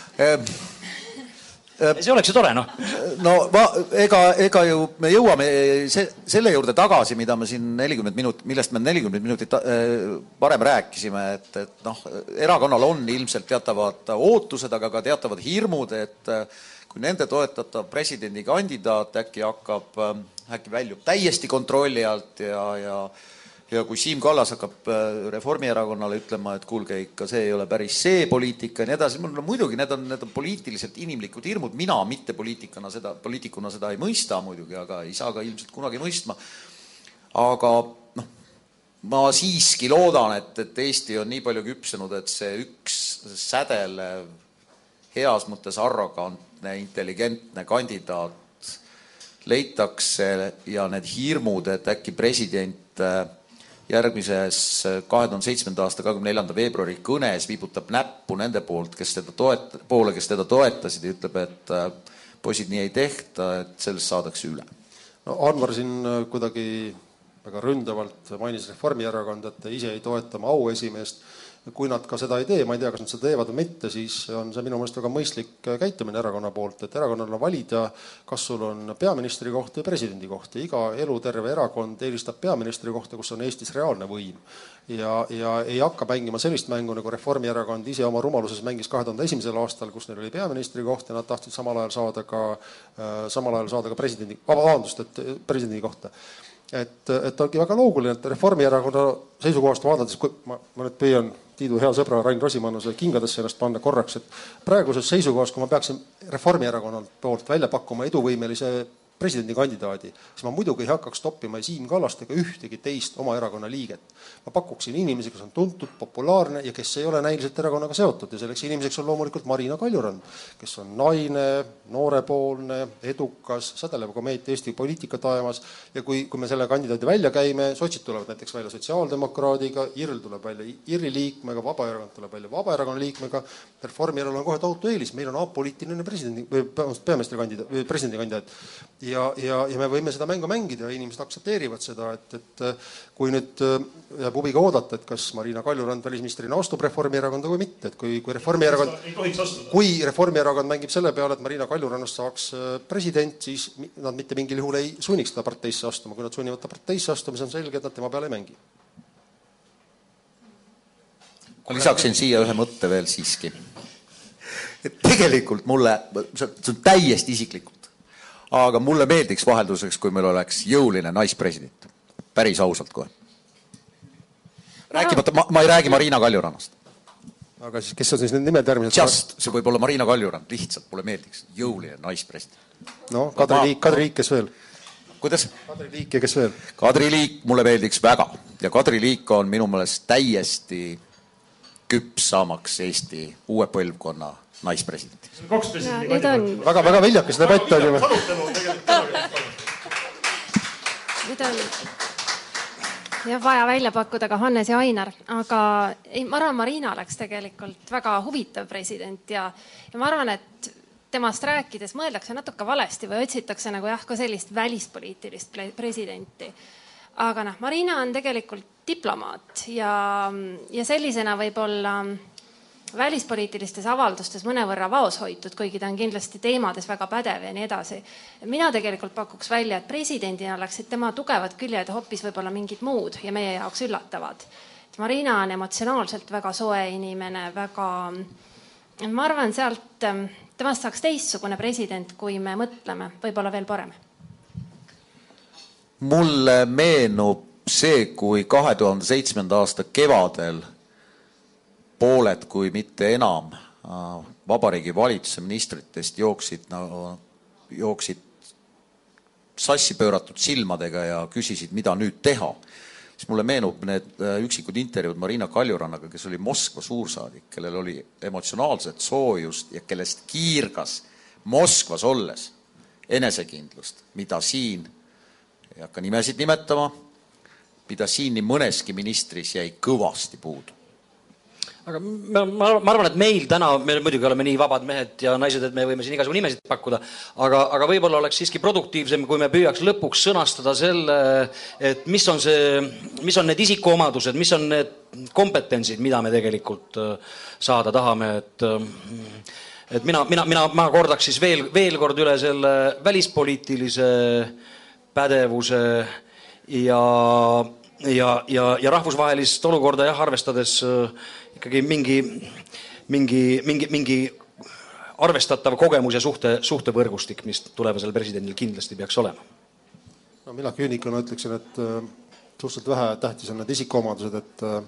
See oleks ju tore, noh. No ega ju me jõuame selle juurde tagasi, mida me siin 40 minutit, millest me 40 minutit varem rääkisime, et erakonnal on ilmselt teatavad ootused, aga ka teatavad hirmud, et kui nende toetatav presidendikandidaat äkki väljub täiesti kontrolli alt ja kui Siim Kallas hakkab Reformierakonnale ütlema, et kuulge ikka, see ei ole päris see poliitika ja nii edasi, muidugi need on poliitiliselt inimlikud hirmud, mina mitte poliitikuna seda ei mõista muidugi, aga ei saa ka ilmselt kunagi mõistma. Aga ma siiski loodan, et Eesti on nii palju küpsenud, et see üks sädelev, heas mõttes arrogantne, intelligentne kandidaat leitakse ja need hirmud, et äkki president järgmises 2007. aasta 24. veebruari kõnes viibutab näppu nende poolt, kes teda toetasid ja ütleb, et poisid nii ei tehta, et sellest saadakse üle. No Anvar siin kuidagi väga ründavalt mainis Reformierakonda, et ise ei toeta oma auesimeest. Kui nad ka seda ei tee, ma ei tea, kas nad seda teevad või mitte, siis on see minu meelest väga mõistlik käitumine erakonna poolt, et erakonnal on valida, kas sul on peaministri koht või presidendi koht. Iga eluterve erakond eelistab peaministri kohta, kus on Eestis reaalne võim. Ja ei hakka mängima sellist mängu, nagu Reformierakond ise oma rumaluses mängis 2001. aastal, kus neil oli peaministri koht ja nad tahtsid samal ajal saada ka presidendi kohta. Et ongi väga looguline, et Reformierakonna seisukohast vaadates, kui ma nüüd püüan Tiidu hea sõbra Rain Rosimannuse kingadesse ennast panna korraks, et praeguses seisukohas, kui ma peaksin Reformierakonnalt poolt välja pakkuma eduvõimelise presidendikandidaadi, siis ma muidugi ei hakkaks toppima Siim Kallast ega ühtegi teist oma erakonna liiget. Ma pakuksin inimesi, kes on tuntud, populaarne ja kes ei ole näiliselt erakonnaga seotud ja selleks inimeseks on loomulikult Marina Kaljurand, kes on naine, noorepoolne, edukas, sädelev komeet Eesti poliitika taemas ja kui me selle kandidaadi välja käime, sotsid tulevad näiteks välja sotsiaaldemokraadiga, IRL tuleb välja IRL liikmega, Vabaerakond tuleb välja Vabaerakonna liikmega, Reformierakonnal on kohe tohutu eelis, meil on apoliitiline presidendikandidaat. Ja me võime seda mängu mängida ja inimesed aksepteerivad seda, et kui nüüd jääb huviga oodata, et kas Marina Kaljurand välisministrina astub Reformierakonda või mitte, et kui Reformierakond mängib selle peale, et Marina Kaljurannast saaks president, siis nad mitte mingil juhul ei sunniks seda parteisse astuma. Kui nad sunnivad ta parteisse astuma, siis on selge, et nad tema peale ei mängi. Lisaksin siia ühe mõtte veel siiski. Et tegelikult mulle, see on täiesti isiklikult, aga mulle meeldiks vahelduseks, kui meil oleks jõuline naispresident. Päris ausalt kohe. Rääkimata, ma ei räägi Marina Kaljurannast. Aga siis, kes on siis need nimed järgmised? Just, see võib olla Marina Kaljurand, lihtsalt mulle meeldiks jõuline naispresident. No, Kadri Liik, kes veel? Kuidas? Kadri Liik ja kes veel? Kadri Liik mulle meeldiks väga ja Kadri Liik on minu meelest täiesti küps saamaks Eesti uue põlvkonna naispresidenti. Kaks presidenti. Väga viljakas debatt on ju. Nüüd on ja vaja välja pakkuda ka Hannes ja Ainar, aga ma arvan, Marina oleks tegelikult väga huvitav president ja ma arvan, et temast rääkides mõeldakse natuke valesti või otsitakse nagu jah, ka sellist välispoliitilist presidenti. Aga Marina on tegelikult diplomaat ja sellisena võib-olla välispoliitilistes avaldustes mõnevõrra vaos hoitud, kuigi ta on kindlasti teemades väga pädev ja nii edasi. Mina tegelikult pakuks välja, et presidendina oleksid tema tugevad küljed hoopis võib-olla mingid muud ja meie jaoks üllatavad. Marina on emotsionaalselt väga soe inimene, ma arvan, temast saaks teistsugune president, kui me mõtleme, võib-olla veel parem. Mulle meenub see, kui 2007. aasta kevadel pooled, kui mitte enam, vabariigi valitsuse ministritest jooksid sassi pööratud silmadega ja küsisid, mida nüüd teha. Siis mulle meenub need üksikud intervjuud Marina Kaljurannaga, kes oli Moskva suursaadik, kellel oli emotsionaalset soojust ja kellest kiirgas Moskvas olles enesekindlust, mida siin, ei hakka nimesid nimetama, mida siin nii mõneski ministris jäi kõvasti puudu. Aga ma arvan, et meil täna, me muidugi oleme nii vabad mehed ja naised, et me võime siin igasugu nimesid pakkuda, aga võib-olla oleks siiski produktiivsem, kui me püüaks lõpuks sõnastada selle, et mis on need isikuomadused, mis on need kompetentsid, mida me tegelikult saada tahame, et ma kordaks siis veel kord üle selle välispoliitilise pädevuse ja rahvusvahelist olukorda arvestades ikkagi mingi arvestatav kogemus ja suhtevõrgustik, mis tulevasel presidendil kindlasti peaks olema. No, mina küünikuna ütleksin, et suhteliselt vähe tähtis on need isikuomadused,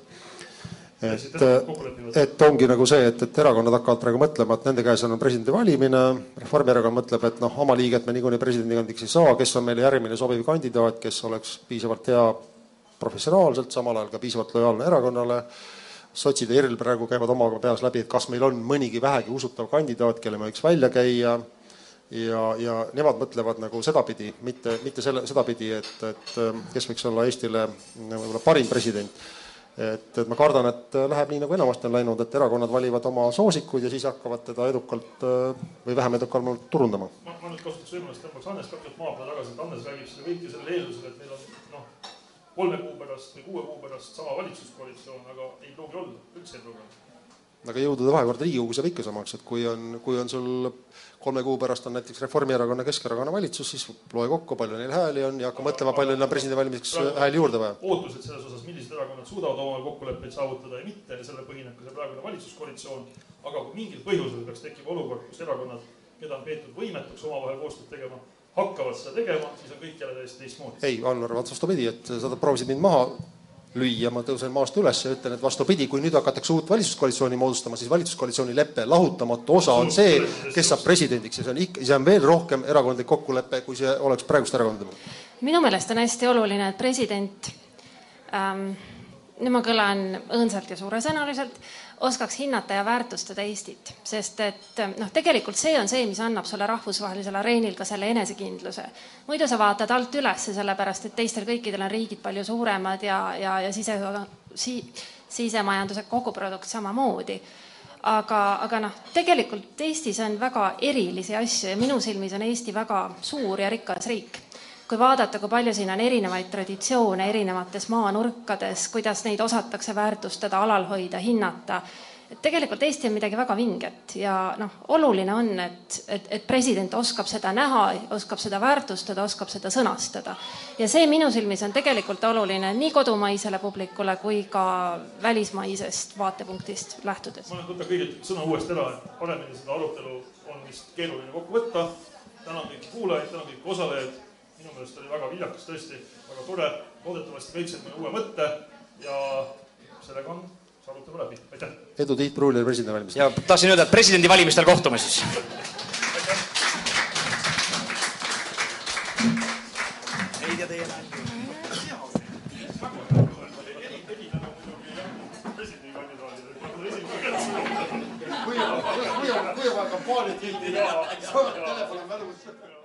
et ongi nagu see, et erakonnad hakkavad praegu mõtlema, et nende käes on presidendi valimine, Reformierakond mõtleb, et oma liiget me niikuinii presidendikandiks ei saa, kes on meile järgmine sobiv kandidaat, kes oleks piisavalt hea professionaalselt, samal ajal ka piisavalt lojaalne erakonnale. Sotsid ja IRL praegu käivad omaga peas läbi, et kas meil on mõnigi vähegi usutav kandidaat, kelle me võiks välja käia ja nemad mõtlevad nagu sedapidi, mitte sedapidi, et kes võiks olla Eestile parim president. Et ma kardan, et läheb nii nagu enamasti on läinud, et erakonnad valivad oma soosikud ja siis hakkavad teda edukalt või vähem edukalmalt turundama. Ma nüüd kasutaks võimalust tõmbaks Hannes kakselt maa peale tagasi, et Hannes räägib selle kõike selle eeldusel, et meil on 3 kuu pärast või 6 kuu pärast sama valitsuskoalitsioon, aga ei pruugi olla, üldse ei pruugi olla. Aga jõudude vahekord Riigikogus jääb ikka samaks, et kui on sul 3 kuu pärast on näiteks Reformierakonna Keskerakonna valitsus, siis loe kokku, palju neil hääli on ja hakka mõtlema, palju neil on presidendi valimiseks hääli juurde vaja. Ootused selles osas, millised erakonnad suudavad oma kokkuleppeid saavutada ja mitte, selle põhineb ka see praegune valitsuskoalitsioon, aga kui mingil põhjusel peaks tekkima olukord, kus erakonnad, keda on peetud võimetuks omavahel koostööd tegema, hakkavad seda tegema, siis on kõik jälle täiesti teistmoodi. Ei, Annar, vastupidi, et sa proovisid mind maha lüüa, ma tõusen maast üles ja ütlen, et vastupidi, kui nüüd hakatakse uut valitsuskoalitsiooni moodustama, siis valitsuskoalitsiooni leppe lahutamatu osa on see, kes saab presidendiks ja see on veel rohkem erakondlik kokkulepe, kui see oleks praegust erakondade. Minu meelest on hästi oluline, et president, nüüd ma kõlan õõnsalt ja suuresõnaliselt, oskaks hinnata ja väärtustada Eestit, sest et tegelikult see on see, mis annab sulle rahvusvahelisel areenil ka selle enesekindluse. Muidu sa vaatad alt ülesse, sellepärast, et teistel kõikidel on riigid palju suuremad ja sisemajanduse koguprodukt samamoodi. Aga tegelikult Eestis on väga erilisi asju ja minu silmis on Eesti väga suur ja rikas riik. Kui vaadata, kui palju siin on erinevaid traditsioone erinevates maanurkades, kuidas neid osatakse väärtustada, alal hoida, hinnata. Et tegelikult Eesti on midagi väga vinget ja oluline on, et president oskab seda näha, oskab seda väärtustada, oskab seda sõnastada. Ja see minu silmis on tegelikult oluline nii kodumaisele publikule kui ka välismaisest vaatepunktist lähtudes. Ma nüüd võtta kõigepealt sõna uuesti ära, et paremini seda arutelu on vist keeruline kokku võtta. tänan kõiki kuulajaid, tänan kõiki osalejaid. Minu meelest oli väga viljakas tõesti, väga tore. Loodetavasti kõik said mõne uue mõtte ja sellega on arutelu läbi. Aitäh! Edu Tiit Pruulile presidendi valimistel. Ja tahtsin öelda, et presidendi valimistel kohtume siis. Neid ja teie näete. Kui on kampaaniat hildi ja telefon on mälus.